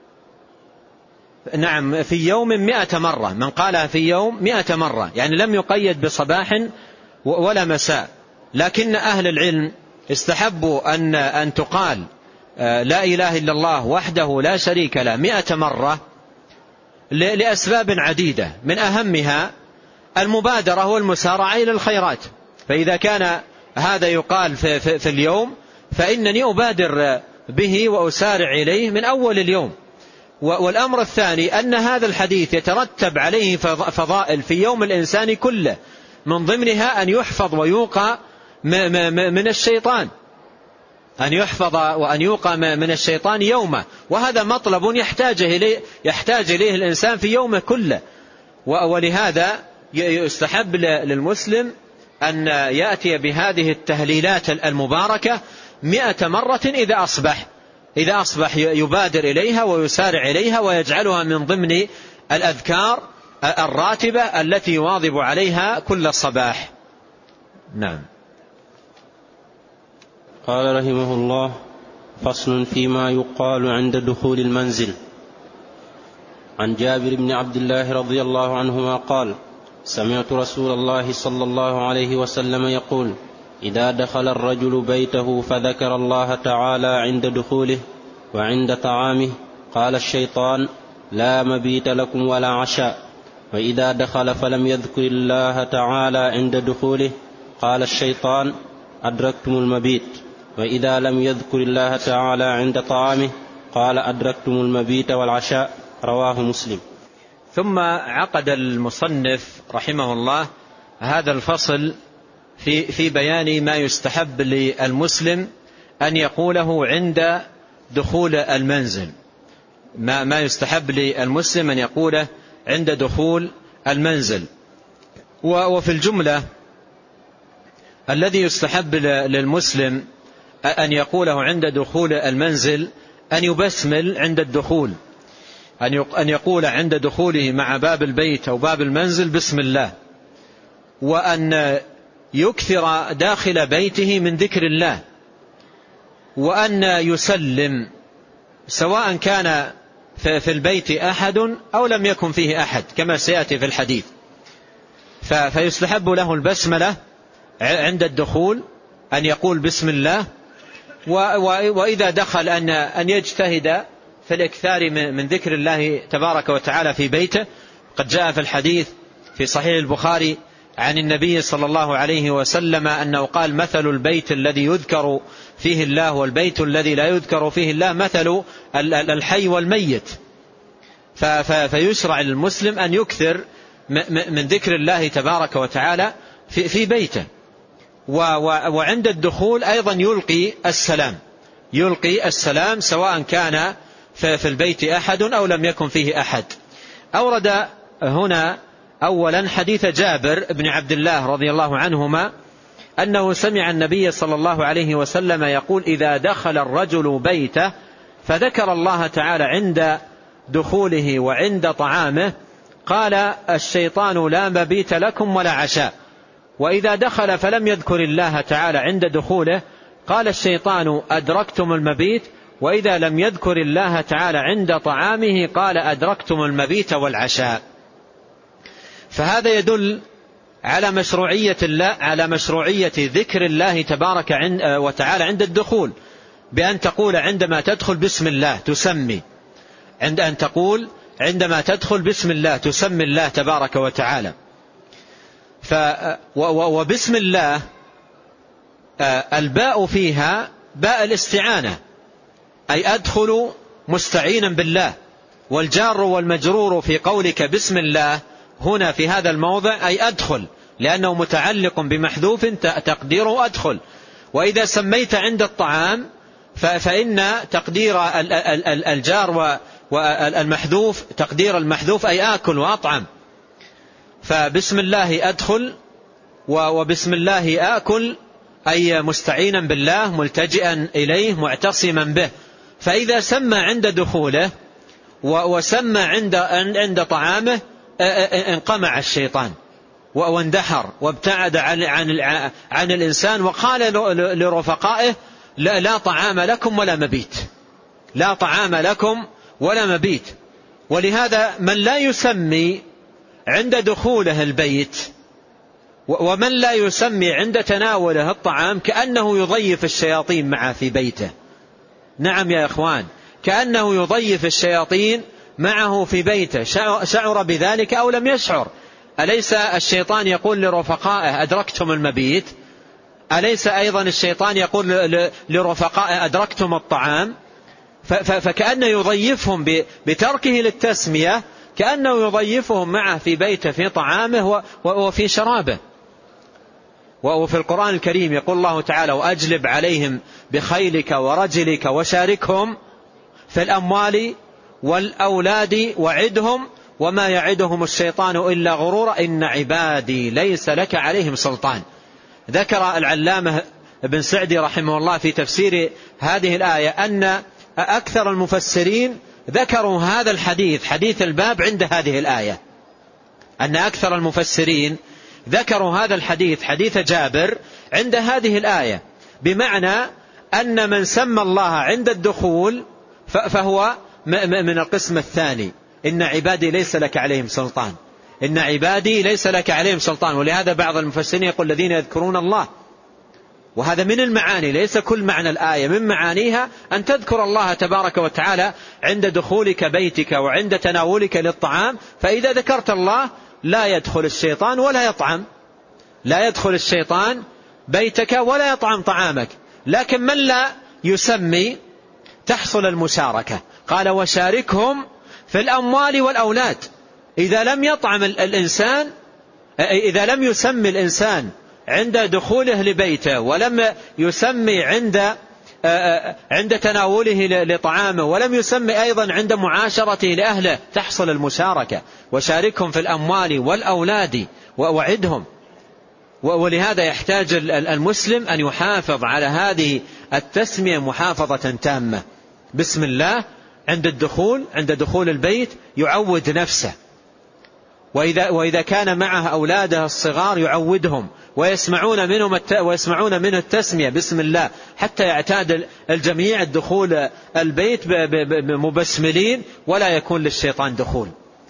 نعم، في يوم 100 مرة، من قالها في يوم 100 مرة، يعني لم يقيد بصباح ولا مساء. لكن أهل العلم استحبوا أن تقال لا إله إلا الله وحده لا شريك له 100 مرة لأسباب عديدة، من أهمها المبادرة والمسارعة إلى الخيرات. فإذا كان هذا يقال في اليوم فإنني أبادر به وأسارع إليه من أول اليوم. والأمر الثاني أن هذا الحديث يترتب عليه فضائل في يوم الإنسان كله، من ضمنها أن يحفظ ويوقى من الشيطان، أن يحفظ وأن يوقى من الشيطان يومه، وهذا مطلب يحتاج إليه الإنسان في يومه كله. ولهذا يستحب للمسلم أن يأتي بهذه التهليلات المباركة 100 مرة إذا أصبح يبادر إليها ويسارع إليها، ويجعلها من ضمن الأذكار الراتبة التي يواظب عليها كل صباح. نعم. قال رحمه الله: فصل فيما يقال عند دخول المنزل. عن جابر بن عبد الله رضي الله عنهما قال: سمعت رسول الله صلى الله عليه وسلم يقول: إذا دخل الرجل بيته فذكر الله تعالى عند دخوله وعند طعامه قال الشيطان: لا مبيت لكم ولا عشاء. وإذا دخل فلم يذكر الله تعالى عند دخوله قال الشيطان: أدركتم المبيت. وإذا لم يذكر الله تعالى عند طعامه قال: أدركتم المبيت والعشاء. رواه مسلم. ثم عقد المصنف رحمه الله هذا الفصل في بيان ما يستحب للمسلم أن يقوله عند دخول المنزل، ما يستحب للمسلم أن يقوله عند دخول المنزل. وفي الجملة الذي يستحب للمسلم أن يقوله عند دخول المنزل أن يبسمل عند الدخول، أن يقول عند دخوله مع باب البيت أو باب المنزل بسم الله، وأن يكثر داخل بيته من ذكر الله، وأن يسلم سواء كان في البيت أحد أو لم يكن فيه أحد كما سيأتي في الحديث. فيستحب له البسملة عند الدخول، أن يقول بسم الله، وإذا دخل أن يجتهد في الإكثار من ذكر الله تبارك وتعالى في بيته. قد جاء في الحديث في صحيح البخاري عن النبي صلى الله عليه وسلم أنه قال: مثل البيت الذي يذكر فيه الله والبيت الذي لا يذكر فيه الله مثل الحي والميت. فيشرع للمسلم أن يكثر من ذكر الله تبارك وتعالى في بيته. وعند الدخول أيضا يلقي السلام سواء كان في البيت أحد أو لم يكن فيه أحد. أورد هنا أولا حديث جابر بن عبد الله رضي الله عنهما أنه سمع النبي صلى الله عليه وسلم يقول: إذا دخل الرجل بيته فذكر الله تعالى عند دخوله وعند طعامه قال الشيطان: لا مبيت لكم ولا عشاء. وإذا دخل فلم يذكر الله تعالى عند دخوله قال الشيطان: أدركتم المبيت. وإذا لم يذكر الله تعالى عند طعامه قال: أدركتم المبيت والعشاء. فهذا يدل على مشروعية ذكر الله تبارك وتعالى عند الدخول، بأن تقول عندما تدخل بسم الله، تسمي عند أن تقول عندما تدخل بسم الله تسمي الله تبارك وتعالى. وبسم الله الباء فيها باء الاستعانة، أي أدخل مستعينا بالله. والجار والمجرور في قولك بسم الله هنا في هذا الموضع أي أدخل، لأنه متعلق بمحذوف تقديره أدخل. وإذا سميت عند الطعام فإن تقدير الجار والمحذوف تقدير المحذوف أي آكل وأطعم. فبسم الله أدخل وبسم الله آكل، أي مستعينا بالله ملتجئا إليه معتصما به. فإذا سمى عند دخوله وسمى عند طعامه انقمع الشيطان واندحر وابتعد عن الإنسان، وقال لرفقائه لا طعام لكم ولا مبيت، لا طعام لكم ولا مبيت. ولهذا من لا يسمي عند دخوله البيت ومن لا يسمي عند تناوله الطعام كأنه يضيف الشياطين معه في بيته. نعم يا إخوان، كأنه يضيف الشياطين معه في بيته، شعر بذلك أو لم يشعر. أليس الشيطان يقول لرفقائه أدركتم المبيت؟ أليس أيضا الشيطان يقول لرفقائه أدركتم الطعام؟ فكأنه يضيفهم بتركه للتسمية، كأنه يضيفهم معه في بيته في طعامه وفي شرابه. وفي القرآن الكريم يقول الله تعالى وأجلب عليهم بخيلك ورجلك وشاركهم في الأموال والأولاد وعدهم وما يعدهم الشيطان إلا غرورا إن عبادي ليس لك عليهم سلطان. ذكر العلامة ابن سعدي رحمه الله في تفسير هذه الآية أن أكثر المفسرين ذكروا هذا الحديث، حديث الباب، عند هذه الآية. أن أكثر المفسرين ذكروا هذا الحديث، حديث جابر، عند هذه الآية، بمعنى أن من سمى الله عند الدخول فهو من القسم الثاني، إن عبادي ليس لك عليهم سلطان، إن عبادي ليس لك عليهم سلطان. ولهذا بعض المفسرين يقول الذين يذكرون الله، وهذا من المعاني، ليس كل معنى الآية، من معانيها أن تذكر الله تبارك وتعالى عند دخولك بيتك وعند تناولك للطعام. فإذا ذكرت الله لا يدخل الشيطان ولا يطعم، لا يدخل الشيطان بيتك ولا يطعم طعامك. لكن من لا يسمي تحصل المشاركة. قال وشاركهم في الأموال والأولاد. إذا لم يطعم الإنسان، إذا لم يسمي الإنسان عند دخوله لبيته ولم يسمي عند تناوله لطعامه ولم يسمي أيضا عند معاشرته لأهله، تحصل المشاركة. وشاركهم في الأموال والأولاد وعدهم. ولهذا يحتاج المسلم أن يحافظ على هذه التسمية محافظة تامة. بسم الله عند دخول البيت يعود نفسه، وإذا كان معه أولاده الصغار يعودهم ويسمعون منه التسمية بسم الله، حتى يعتاد الجميع الدخول البيت مبسملين ولا يكون للشيطان دخول.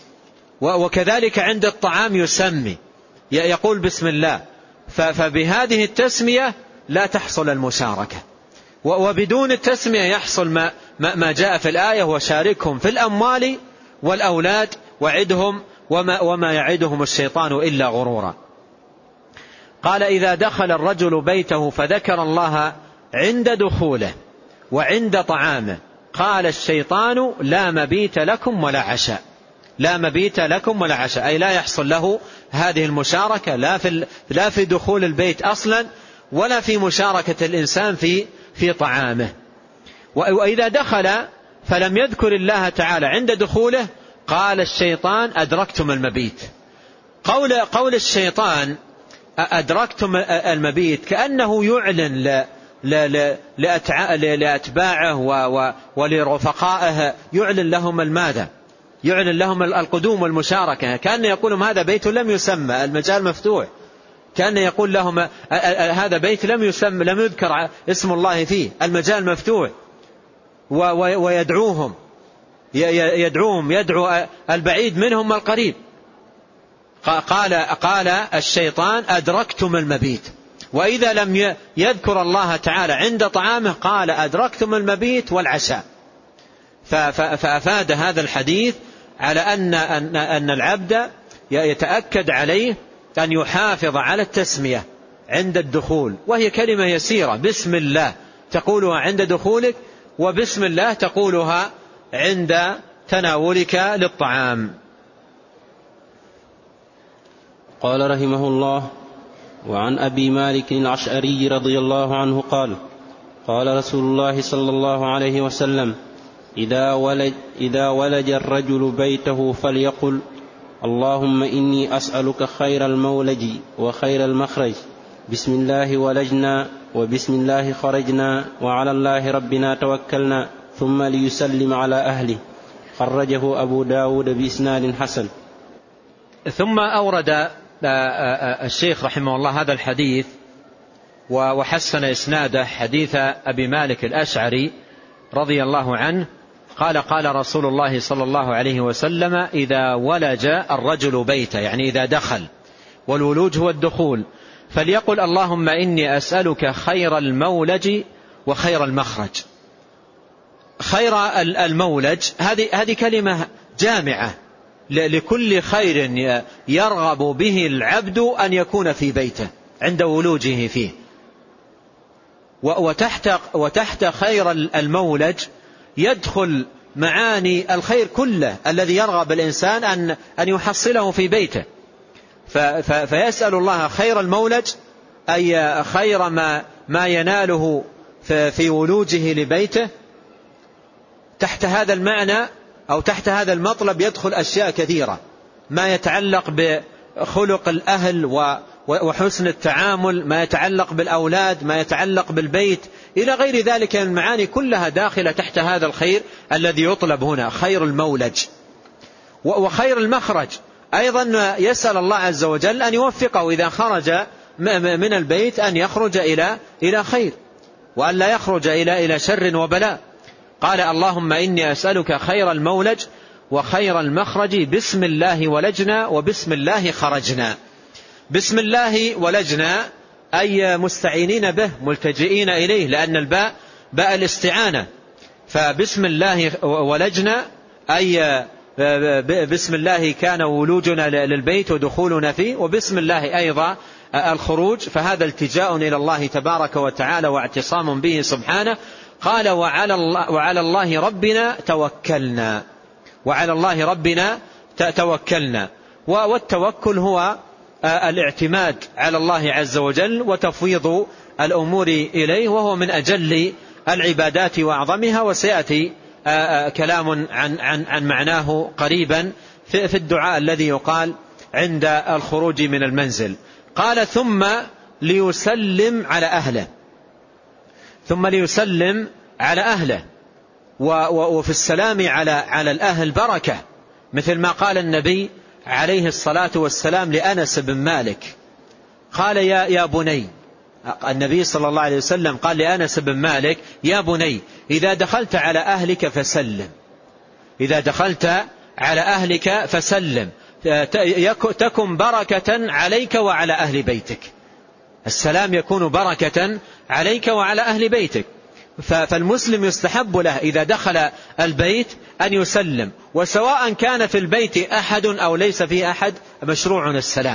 وكذلك عند الطعام يسمي، يقول بسم الله، فبهذه التسمية لا تحصل المشاركة. وبدون التسمية يحصل ما جاء في الآية وشاركهم في الأموال والأولاد وعدهم وما يعدهم الشيطان إلا غرورا. قال إذا دخل الرجل بيته فذكر الله عند دخوله وعند طعامه قال الشيطان لا مبيت لكم ولا عشاء. لا مبيت لكم ولا عشاء، أي لا يحصل له هذه المشاركة لا في دخول البيت أصلا ولا في مشاركة الإنسان في طعامه. وإذا دخل فلم يذكر الله تعالى عند دخوله قال الشيطان أدركتم المبيت. قول الشيطان أدركتم المبيت كأنه يعلن لأتباعه ولرفقائه، يعلن لهم الماذا؟ يعلن لهم القدوم والمشاركة. كان يقول لهم هذا بيت لم يسمى، المجال مفتوح. كان يقول لهم هذا بيت لم يسمى، لم يذكر اسم الله فيه، المجال مفتوح. ويدعوهم يدعو البعيد منهم القريب. قال الشيطان أدركتم المبيت. وإذا لم يذكر الله تعالى عند طعامه قال أدركتم المبيت والعشاء. فأفاد هذا الحديث على أن العبد يتأكد عليه أن يحافظ على التسمية عند الدخول، وهي كلمة يسيرة، بسم الله تقولها عند دخولك، وبسم الله تقولها عند تناولك للطعام. قال رحمه الله: وعن أبي مالك الأشعري رضي الله عنه قال: قال رسول الله صلى الله عليه وسلم: إذا ولج الرجل بيته فليقل: اللهم إني أسألك خير المولج وخير المخرج، بسم الله ولجنا وبسم الله خرجنا وعلى الله ربنا توكلنا، ثم ليسلم على أهله. خرجه أبو داود بإسناد حسن. ثم أورد الشيخ رحمه الله هذا الحديث وحسن إسناده، حديث أبي مالك الأشعري رضي الله عنه قال قال رسول الله صلى الله عليه وسلم: إذا ولج الرجل بيته، يعني إذا دخل، والولوج هو الدخول، فليقل: اللهم إني أسألك خير المولج وخير المخرج. خير المولج هذه كلمة جامعة لكل خير يرغب به العبد أن يكون في بيته عند ولوجه فيه. وتحت خير المولج يدخل معاني الخير كله الذي يرغب الإنسان أن يحصله في بيته، فيسأل الله خير المولج، أي خير ما يناله في ولوجه لبيته. تحت هذا المعنى أو تحت هذا المطلب يدخل أشياء كثيرة، ما يتعلق بخلق الأهل وحسن التعامل، ما يتعلق بالأولاد، ما يتعلق بالبيت، إلى غير ذلك من المعاني كلها داخلة تحت هذا الخير الذي يطلب هنا، خير المولج. وخير المخرج أيضا يسأل الله عز وجل أن يوفقه إذا خرج من البيت أن يخرج إلى خير، وأن لا يخرج إلى شر وبلاء. قال: اللهم إني أسألك خير المولج وخير المخرج، بسم الله ولجنا وبسم الله خرجنا. بسم الله ولجنا أي مستعينين به، ملتجئين إليه، لأن الباء باء الاستعانة. فبسم الله ولجنا أي بسم الله كان ولوجنا للبيت ودخولنا فيه، وبسم الله أيضا الخروج، فهذا التجاء إلى الله تبارك وتعالى واعتصام به سبحانه. قال: وعلى الله ربنا توكلنا. وعلى الله ربنا توكلنا. والتوكل هو الاعتماد على الله عز وجل وتفويض الأمور إليه، وهو من أجل العبادات وأعظمها، وسيأتي كلام عن معناه قريبا في الدعاء الذي يقال عند الخروج من المنزل. قال: ثم ليسلم على أهله. ثم ليسلم على أهله. وفي السلام على الأهل بركة، مثل ما قال النبي عليه الصلاة والسلام لأنس بن مالك، قال: يا بني، النبي صلى الله عليه وسلم قال لأنس بن مالك: يا بني إذا دخلت على أهلك فسلم. إذا دخلت على أهلك فسلم، تكن بركة عليك وعلى أهل بيتك. السلام يكون بركة عليك وعلى أهل بيتك. فالمسلم يستحب له إذا دخل البيت أن يسلم، وسواء كان في البيت أحد أو ليس فيه أحد مشروع السلام،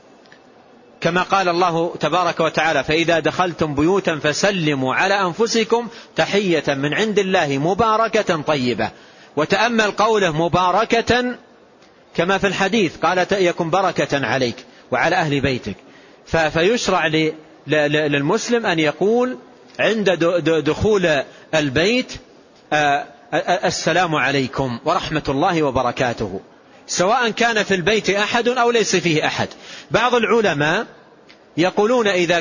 كما قال الله تبارك وتعالى: فإذا دخلتم بيوتا فسلموا على أنفسكم تحية من عند الله مباركة طيبة. وتأمل قوله مباركة كما في الحديث، قال: يكن بركة عليك وعلى أهل بيتك. فيشرع للمسلم أن يقول عند دخول البيت: السلام عليكم ورحمة الله وبركاته، سواء كان في البيت أحد أو ليس فيه أحد. بعض العلماء يقولون إذا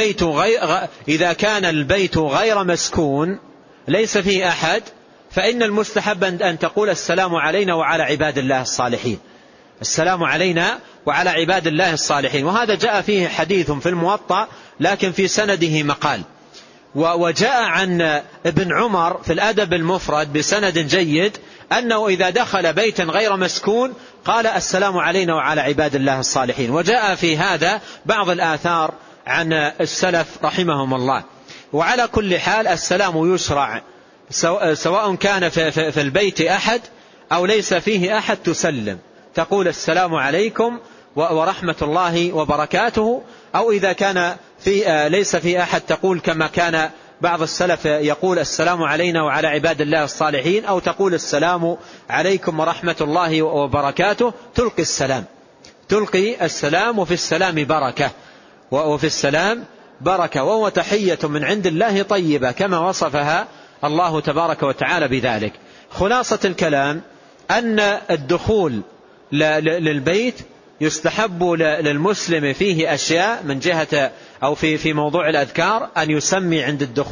كان البيت غير مسكون ليس فيه أحد، فإن المستحب أن تقول: السلام علينا وعلى عباد الله الصالحين. السلام علينا وعلى عباد الله الصالحين. وهذا جاء فيه حديث في الموطأ لكن في سنده مقال. وجاء عن ابن عمر في الأدب المفرد بسند جيد أنه إذا دخل بيتا غير مسكون قال: السلام علينا وعلى عباد الله الصالحين. وجاء في هذا بعض الآثار عن السلف رحمهم الله. وعلى كل حال السلام يشرع سواء كان في البيت أحد أو ليس فيه أحد، تسلم، تقول: السلام عليكم ورحمة الله وبركاته. أو إذا كان ليس في أحد تقول كما كان بعض السلف يقول: السلام علينا وعلى عباد الله الصالحين، أو تقول: السلام عليكم ورحمة الله وبركاته. تلقي السلام، وفي السلام بركة، وفي السلام بركة، وهو تحية من عند الله طيبة كما وصفها الله تبارك وتعالى بذلك. خلاصة الكلام أن الدخول للبيت يستحب للمسلم فيه أشياء من جهة أو في موضوع الأذكار: أن يسمي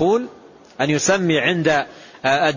عند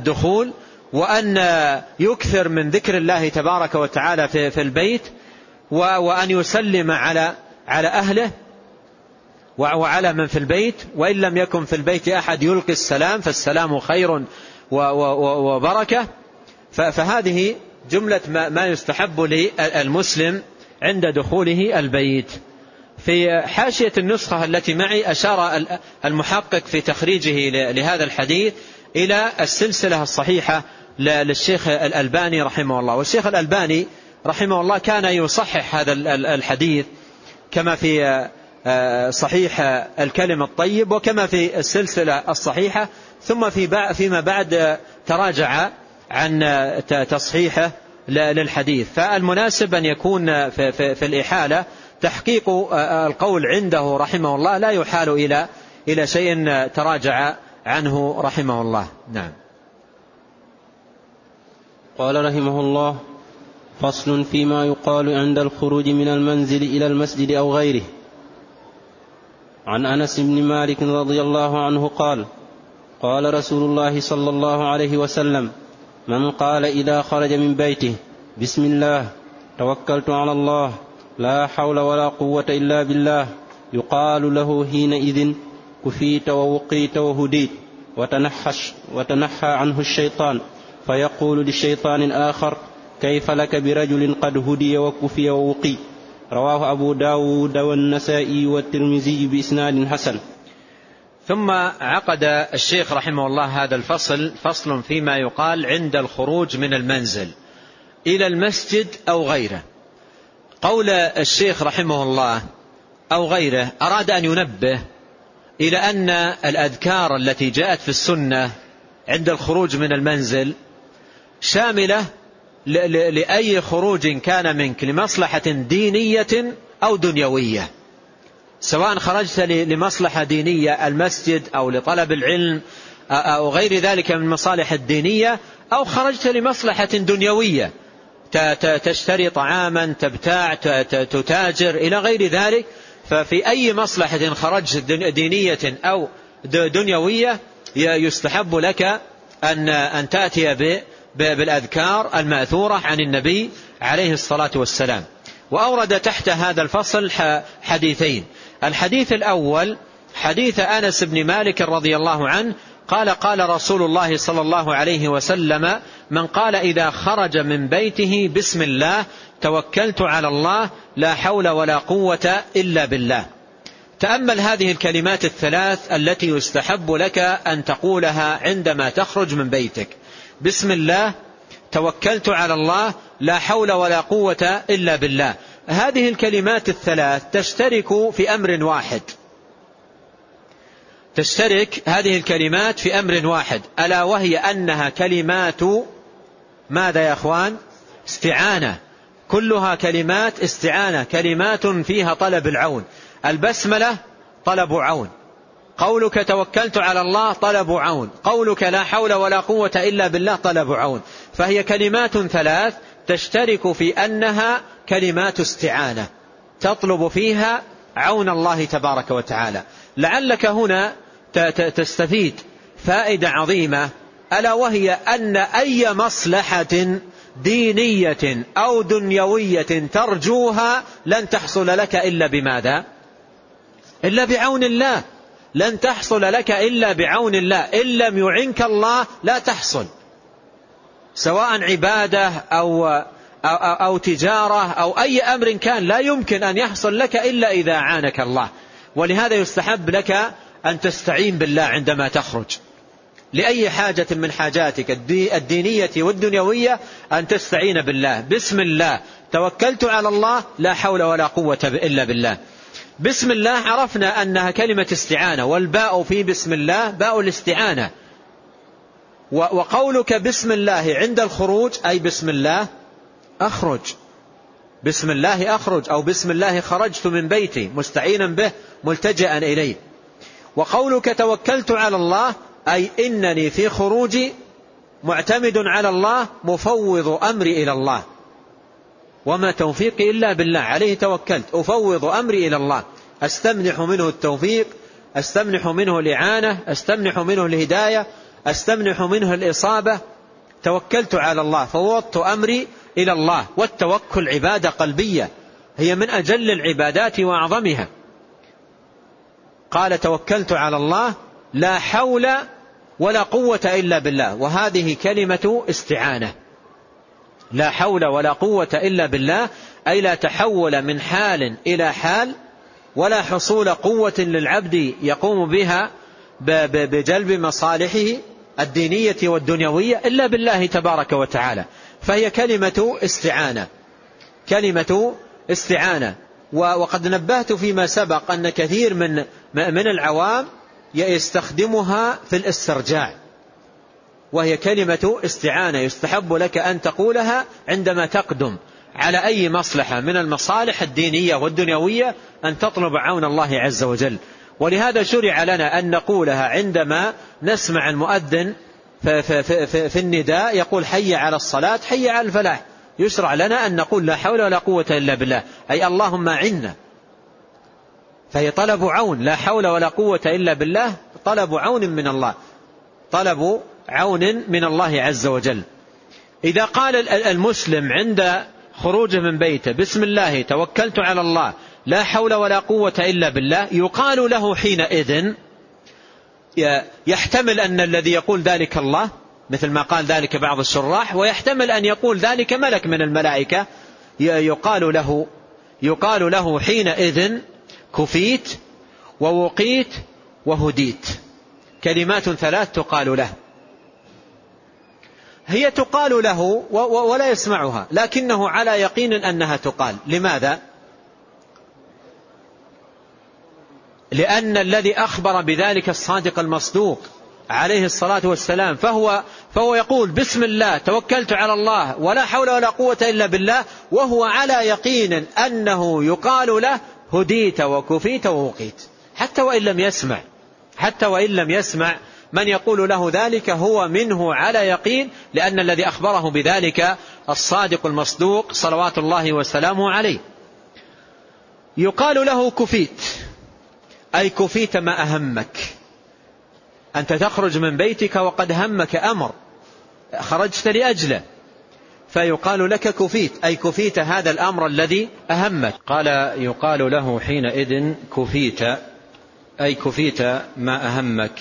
الدخول، وأن يكثر من ذكر الله تبارك وتعالى في البيت، وأن يسلم على أهله وعلى من في البيت، وإن لم يكن في البيت أحد يلقي السلام، فالسلام خير وبركة. فهذه جملة ما يستحب للمسلم عند دخوله البيت. في حاشية النسخة التي معي أشار المحقق في تخريجه لهذا الحديث إلى السلسلة الصحيحة للشيخ الألباني رحمه الله. والشيخ الألباني رحمه الله كان يصحح هذا الحديث كما في صحيح الكلم الطيب وكما في السلسلة الصحيحة، ثم فيما بعد تراجع عن تصحيحه للحديث. فالمناسب أن يكون في الإحالة تحقيق القول عنده رحمه الله، لا يحال إلى شيء تراجع عنه رحمه الله. نعم. قال رحمه الله: فصل فيما يقال عند الخروج من المنزل إلى المسجد أو غيره. عن أنس بن مالك رضي الله عنه قال: قال رسول الله صلى الله عليه وسلم: من قال إذا خرج من بيته بسم الله توكلت على الله لا حول ولا قوة إلا بالله، يقال له حينئذ كفيت ووقيت وهديت، وتنحى عنه الشيطان، فيقول للشيطان آخر: كيف لك برجل قد هدي وكفي ووقي. رواه أبو داود والنسائي والترمذي بإسناد حسن. ثم عقد الشيخ رحمه الله هذا الفصل، فصل فيما يقال عند الخروج من المنزل إلى المسجد أو غيره. قول الشيخ رحمه الله أو غيره أراد أن ينبه إلى أن الأذكار التي جاءت في السنة عند الخروج من المنزل شاملة لأي خروج كان منك لمصلحة دينية أو دنيوية، سواء خرجت لمصلحة دينية المسجد أو لطلب العلم أو غير ذلك من مصالح الدينية، أو خرجت لمصلحة دنيوية تشتري طعاما، تبتاع، تتاجر إلى غير ذلك. ففي أي مصلحة خرجت دينية أو دنيوية يستحب لك أن تأتي بالأذكار المأثورة عن النبي عليه الصلاة والسلام. وأورد تحت هذا الفصل حديثين. الحديث الأول حديث أنس بن مالك رضي الله عنه قال: قال رسول الله صلى الله عليه وسلم: من قال إذا خرج من بيته بسم الله توكلت على الله لا حول ولا قوة إلا بالله. تأمل هذه الكلمات الثلاث التي يستحب لك أن تقولها عندما تخرج من بيتك: بسم الله، توكلت على الله، لا حول ولا قوة إلا بالله. هذه الكلمات الثلاث تشترك في أمر واحد، تشترك هذه الكلمات في أمر واحد، ألا وهي أنها كلمات ماذا يا أخوان؟ استعانة، كلها كلمات استعانة، كلمات فيها طلب العون. البسملة طلب عون، قولك توكلت على الله طلب عون، قولك لا حول ولا قوة إلا بالله طلب عون. فهي كلمات ثلاث تشترك في أنها كلمات استعانة تطلب فيها عون الله تبارك وتعالى. لعلك هنا تستفيد فائدة عظيمة، ألا وهي أن أي مصلحة دينية أو دنيوية ترجوها لن تحصل لك إلا بماذا؟ إلا بعون الله. لن تحصل لك إلا بعون الله، إن لم يعنك الله لا تحصل، سواء عبادة أو تجارة أو أي أمر كان، لا يمكن أن يحصل لك إلا إذا عانك الله. ولهذا يستحب لك أن تستعين بالله عندما تخرج لأي حاجة من حاجاتك الدينية والدنيوية، أن تستعين بالله. بسم الله، توكلت على الله، لا حول ولا قوة إلا بالله. بسم الله عرفنا أنها كلمة استعانة، والباء في بسم الله باء الاستعانة. وقولك بسم الله عند الخروج أي بسم الله أخرج، بسم الله أخرج، أو بسم الله خرجت من بيتي مستعينا به ملتجئا إليه. وقولك توكلت على الله أي إنني في خروجي معتمد على الله، مفوض أمري إلى الله، وما توفيقي إلا بالله، عليه توكلت، أفوض أمري إلى الله، أستمنح منه التوفيق، أستمنح منه الإعانة، أستمنح منه الهداية، أستمنح منه الإصابة. توكلت على الله، فوضت أمري إلى الله. والتوكل عبادة قلبية، هي من أجل العبادات وأعظمها. قال توكلت على الله لا حول ولا قوة إلا بالله، وهذه كلمة استعانة. لا حول ولا قوة إلا بالله، أي لا تحول من حال إلى حال، ولا حصول قوة للعبد يقوم بها بجلب مصالحه الدينية والدنيوية إلا بالله تبارك وتعالى. فهي كلمة استعانة، كلمة استعانة. وقد نبهت فيما سبق أن كثير من العوام يستخدمها في الاسترجاع، وهي كلمة استعانة يستحب لك أن تقولها عندما تقدم على أي مصلحة من المصالح الدينية والدنيوية، أن تطلب عون الله عز وجل. ولهذا شرع لنا أن نقولها عندما نسمع المؤذن في النداء يقول حي على الصلاة حي على الفلاح، يشرع لنا أن نقول لا حول ولا قوة إلا بالله، أي اللهم عنا. فهي طلب عون، لا حول ولا قوة إلا بالله، طلب عون من الله، طلب عون من الله عز وجل. إذا قال المسلم عند خروجه من بيته بسم الله توكلت على الله لا حول ولا قوة إلا بالله، يقال له حينئذ، يحتمل أن الذي يقول ذلك الله مثل ما قال ذلك بعض الشراح، ويحتمل أن يقول ذلك ملك من الملائكة، يقال له حينئذ كفيت ووقيت وهديت. كلمات ثلاث تقال له، هي تقال له ولا يسمعها، لكنه على يقين أنها تقال. لماذا؟ لأن الذي أخبر بذلك الصادق المصدوق عليه الصلاة والسلام، فهو يقول بسم الله توكلت على الله ولا حول ولا قوة إلا بالله، وهو على يقين أنه يقال له هديت وكفيت ووقيت، حتى وإن لم يسمع من يقول له ذلك، هو منه على يقين، لأن الذي أخبره بذلك الصادق المصدوق صلوات الله وسلامه عليه. يقال له كفيت، أي كفيت ما أهمك، أنت تخرج من بيتك وقد همك أمر خرجت لأجله، فيقال لك كفيت، أي كفيت هذا الأمر الذي أهمك. قال يقال له حينئذ كفيت، أي كفيت ما أهمك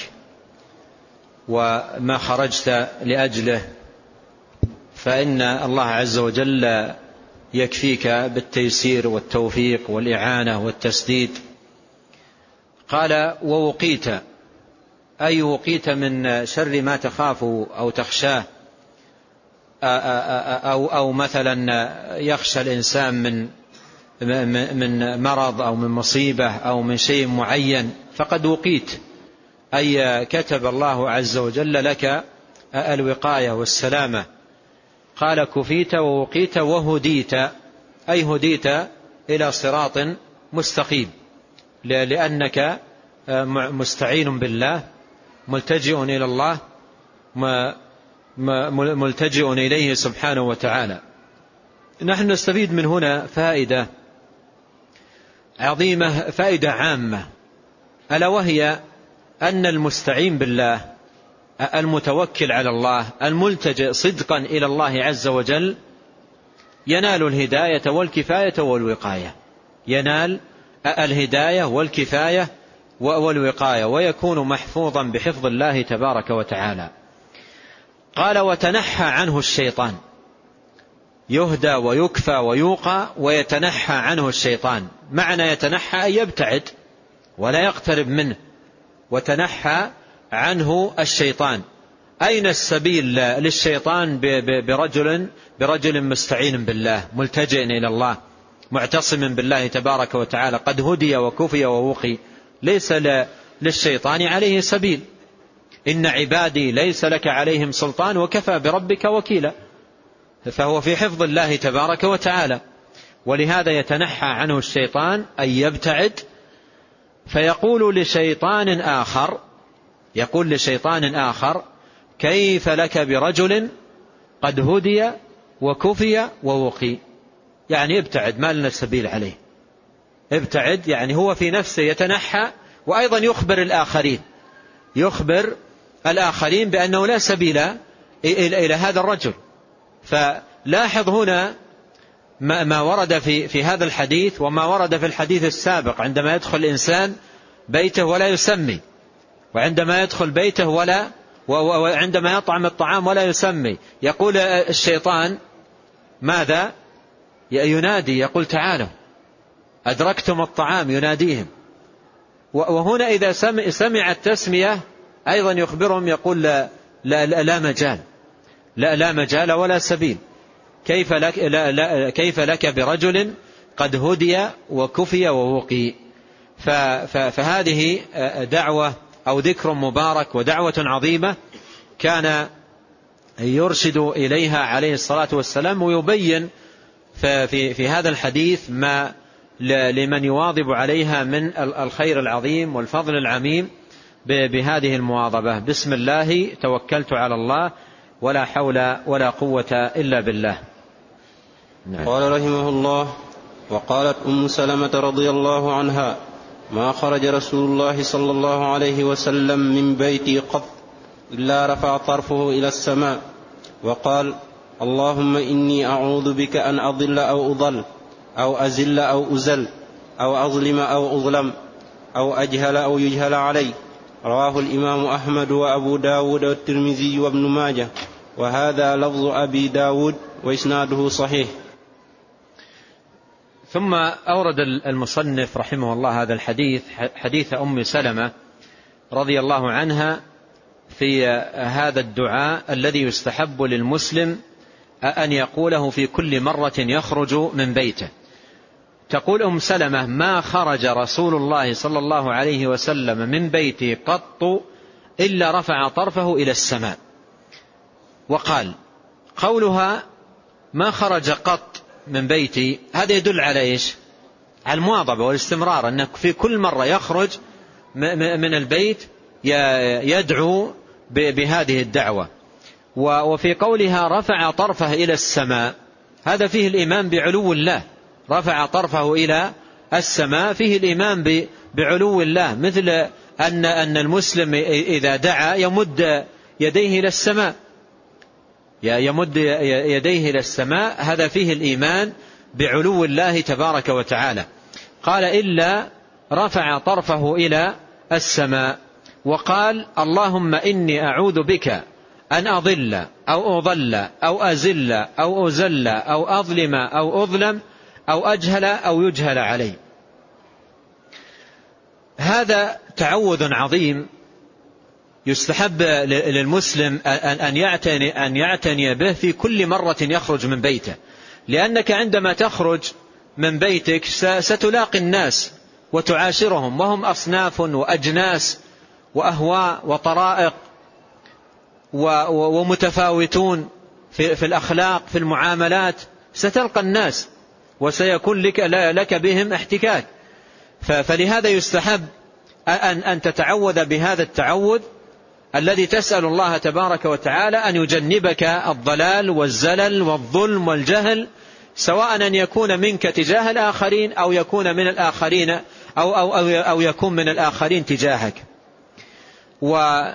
وما خرجت لأجله، فإن الله عز وجل يكفيك بالتيسير والتوفيق والإعانة والتسديد. قال ووقيت، أي وقيت من شر ما تخاف أو تخشاه، أو مثلا يخشى الإنسان من مرض أو من مصيبة أو من شيء معين، فقد وقيت، أي كتب الله عز وجل لك الوقاية والسلامة. قال كفيت ووقيت وهديت، أي هديت إلى صراط مستقيم، لأنك مستعين بالله، ملتجئ إلى الله، ملتجئ إليه سبحانه وتعالى. نحن نستفيد من هنا فائدة عظيمة، فائدة عامة، ألا وهي أن المستعين بالله المتوكل على الله الملتجئ صدقا إلى الله عز وجل ينال الهداية والكفاية والوقاية، ينال الهداية والكفاية والوقاية، ويكون محفوظا بحفظ الله تبارك وتعالى. قال وتنحى عنه الشيطان، يهدى ويكفى ويوقى ويتنحى عنه الشيطان. معنى يتنحى أن يبتعد ولا يقترب منه، وتنحى عنه الشيطان. أين السبيل للشيطان؟ برجل مستعين بالله، ملتجئ إلى الله، معتصم بالله تبارك وتعالى، قد هدي وكفي ووقي، ليس للشيطان عليه سبيل. إن عبادي ليس لك عليهم سلطان وكفى بربك وكيلا، فهو في حفظ الله تبارك وتعالى. ولهذا يتنحى عنه الشيطان أن يبتعد، فيقول لشيطان آخر كيف لك برجل قد هدي وكفي ووقي، يعني ابتعد، ما لنا السبيل عليه، ابتعد، يعني هو في نفسه يتنحى، وأيضا يخبر الآخرين بأنه لا سبيل إلى هذا الرجل. فلاحظ هنا ما ورد في هذا الحديث وما ورد في الحديث السابق عندما يدخل الإنسان بيته ولا يسمي، وعندما يدخل بيته وعندما يطعم الطعام ولا يسمي. يقول الشيطان ماذا؟ ينادي، يقول تعالوا أدركتم الطعام، يناديهم. وهنا إذا سمع التسمية أيضا يخبرهم، يقول لا مجال، لا مجال ولا سبيل. كيف لك برجل قد هدي وكفي ووقي. فهذه دعوة أو ذكر مبارك ودعوة عظيمة كان يرشد إليها عليه الصلاة والسلام، ويبين في هذا الحديث ما لمن يواظب عليها من الخير العظيم والفضل العميم بهذه المواظبة. بسم الله توكلت على الله ولا حول ولا قوة إلا بالله. نعم. قال رحمه الله: وقالت أم سلمة رضي الله عنها: ما خرج رسول الله صلى الله عليه وسلم من بيتي قط إلا رفع طرفه إلى السماء وقال: اللهم إني أعوذ بك أن أضل أو أضل أو أزل أو أزل أو أظلم أو أظلم أو أجهل أو يجهل علي. رواه الإمام أحمد وأبو داود والترمذي وابن ماجه، وهذا لفظ أبي داود وإسناده صحيح. ثم أورد المصنف رحمه الله هذا الحديث، حديث أم سلمة رضي الله عنها، في هذا الدعاء الذي يستحب للمسلم أن يقوله في كل مرة يخرج من بيته. تقول أم سلمة: ما خرج رسول الله صلى الله عليه وسلم من بيتي قط إلا رفع طرفه إلى السماء. وقال قولها ما خرج قط من بيتي، هذا يدل على إيش؟ على المواظبة والاستمرار، أنه في كل مرة يخرج من البيت يدعو بهذه الدعوة. وفي قولها رفع طرفه إلى السماء، هذا فيه الإيمان بعلو الله. رفع طرفه إلى السماء فيه الإيمان بعلو الله، مثل أن المسلم إذا دعا يمد يديه إلى السماء، يمد يديه إلى السماء، هذا فيه الإيمان بعلو الله تبارك وتعالى. قال إلا رفع طرفه إلى السماء وقال: اللهم إني أعوذ بك أن أضل أو أضل أو أزل أو أزل أو أظلم أو أظلم أو أجهل أو يجهل علي. هذا تعوذ عظيم يستحب للمسلم أن يعتني به في كل مرة يخرج من بيته، لأنك عندما تخرج من بيتك ستلاقي الناس وتعاشرهم، وهم أصناف وأجناس وأهواء وطرائق ومتفاوتون في الأخلاق في المعاملات. ستلقى الناس وسيكون لك بهم احتكاك، فلهذا يستحب أن تتعوذ بهذا التعوذ الذي تسأل الله تبارك وتعالى أن يجنبك الضلال والزلل والظلم والجهل، سواء أن يكون منك تجاه الآخرين أو يكون من الآخرين أو يكون من الآخرين تجاهك. وحول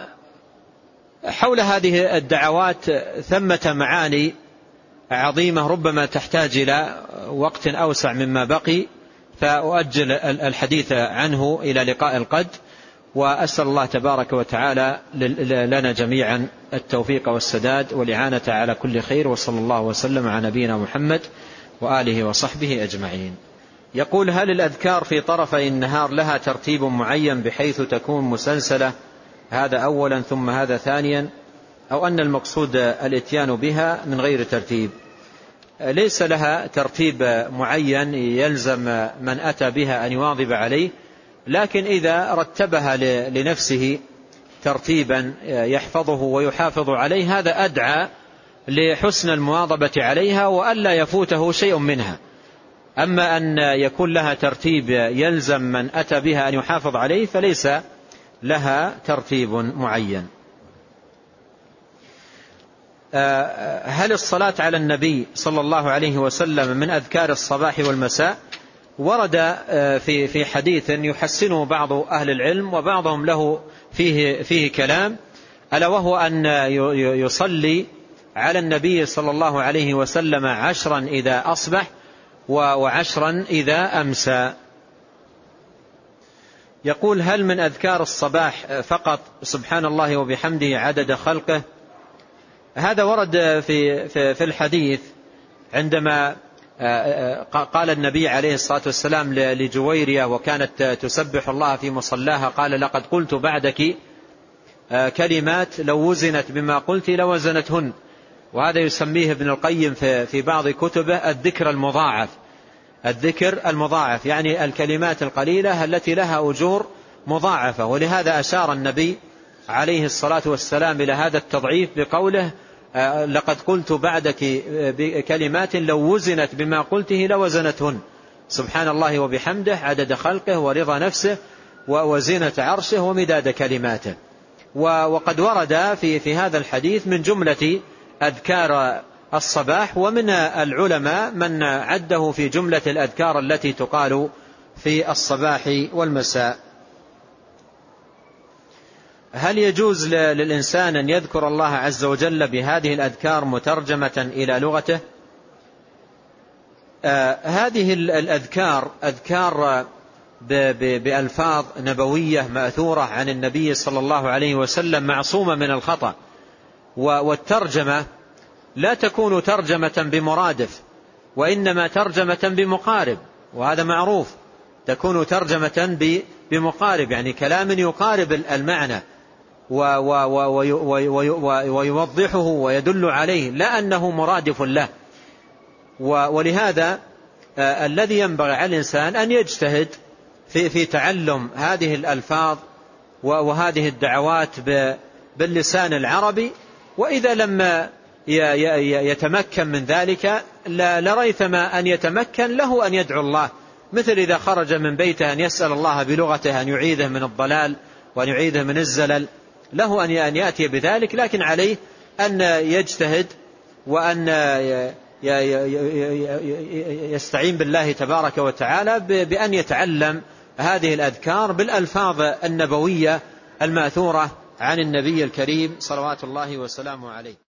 هذه الدعوات ثمة معاني عظيمة ربما تحتاج إلى وقت أوسع مما بقي، فأؤجل الحديث عنه إلى لقاء القد، وأسأل الله تبارك وتعالى لنا جميعا التوفيق والسداد والإعانة على كل خير، وصلى الله وسلم على نبينا محمد وآله وصحبه أجمعين. يقول: هل الأذكار في طرفي النهار لها ترتيب معين بحيث تكون مسلسلة، هذا أولا ثم هذا ثانيا، أو أن المقصود الاتيان بها من غير ترتيب؟ ليس لها ترتيب معين يلزم من أتى بها أن يواظب عليه، لكن إذا رتبها لنفسه ترتيبا يحفظه ويحافظ عليه هذا أدعى لحسن المواظبة عليها وألا يفوته شيء منها. أما أن يكون لها ترتيب يلزم من أتى بها أن يحافظ عليه فليس لها ترتيب معين. هل الصلاة على النبي صلى الله عليه وسلم من أذكار الصباح والمساء؟ ورد في حديث يحسنه بعض أهل العلم وبعضهم له فيه كلام، ألا وهو أن يصلي على النبي صلى الله عليه وسلم 10 إذا أصبح وعشرا إذا أمسى. يقول: هل من أذكار الصباح فقط سبحان الله وبحمده عدد خلقه؟ هذا ورد في الحديث عندما قال النبي عليه الصلاة والسلام لجويرية وكانت تسبح الله في مصلاها، قال: لقد قلت بعدك كلمات لو وزنت بما قلت لوزنتهن. وهذا يسميه ابن القيم في بعض كتبه الذكر المضاعف. الذكر المضاعف يعني الكلمات القليلة التي لها أجور مضاعفة. ولهذا أشار النبي عليه الصلاة والسلام إلى هذا التضعيف بقوله: لقد قلت بعدك بكلمات لو وزنت بما قلته لوزنتهن. سبحان الله وبحمده عدد خلقه ورضا نفسه وزينة عرشه ومداد كلماته. وقد ورد في هذا الحديث من جملة أذكار الصباح، ومن العلماء من عده في جملة الأذكار التي تقال في الصباح والمساء. هل يجوز للإنسان أن يذكر الله عز وجل بهذه الأذكار مترجمة إلى لغته؟ هذه الأذكار أذكار بألفاظ نبوية مأثورة عن النبي صلى الله عليه وسلم معصومة من الخطأ، والترجمة لا تكون ترجمة بمرادف، وإنما ترجمة بمقارب، وهذا معروف. تكون ترجمة بمقارب يعني كلام يقارب المعنى ويوضحه ويدل عليه، لا أنه مرادف له. ولهذا الذي ينبغي على الإنسان أن يجتهد في تعلم هذه الألفاظ وهذه الدعوات باللسان العربي. وإذا لم يتمكن من ذلك لريثما أن يتمكن له أن يدعو الله، مثل إذا خرج من بيته أن يسأل الله بلغته أن يعيذه من الضلال وأن يعيذه من الزلل، له أن يأتي بذلك، لكن عليه أن يجتهد وأن يستعين بالله تبارك وتعالى بأن يتعلم هذه الأذكار بالألفاظ النبوية المأثورة عن النبي الكريم صلوات الله وسلامه عليه.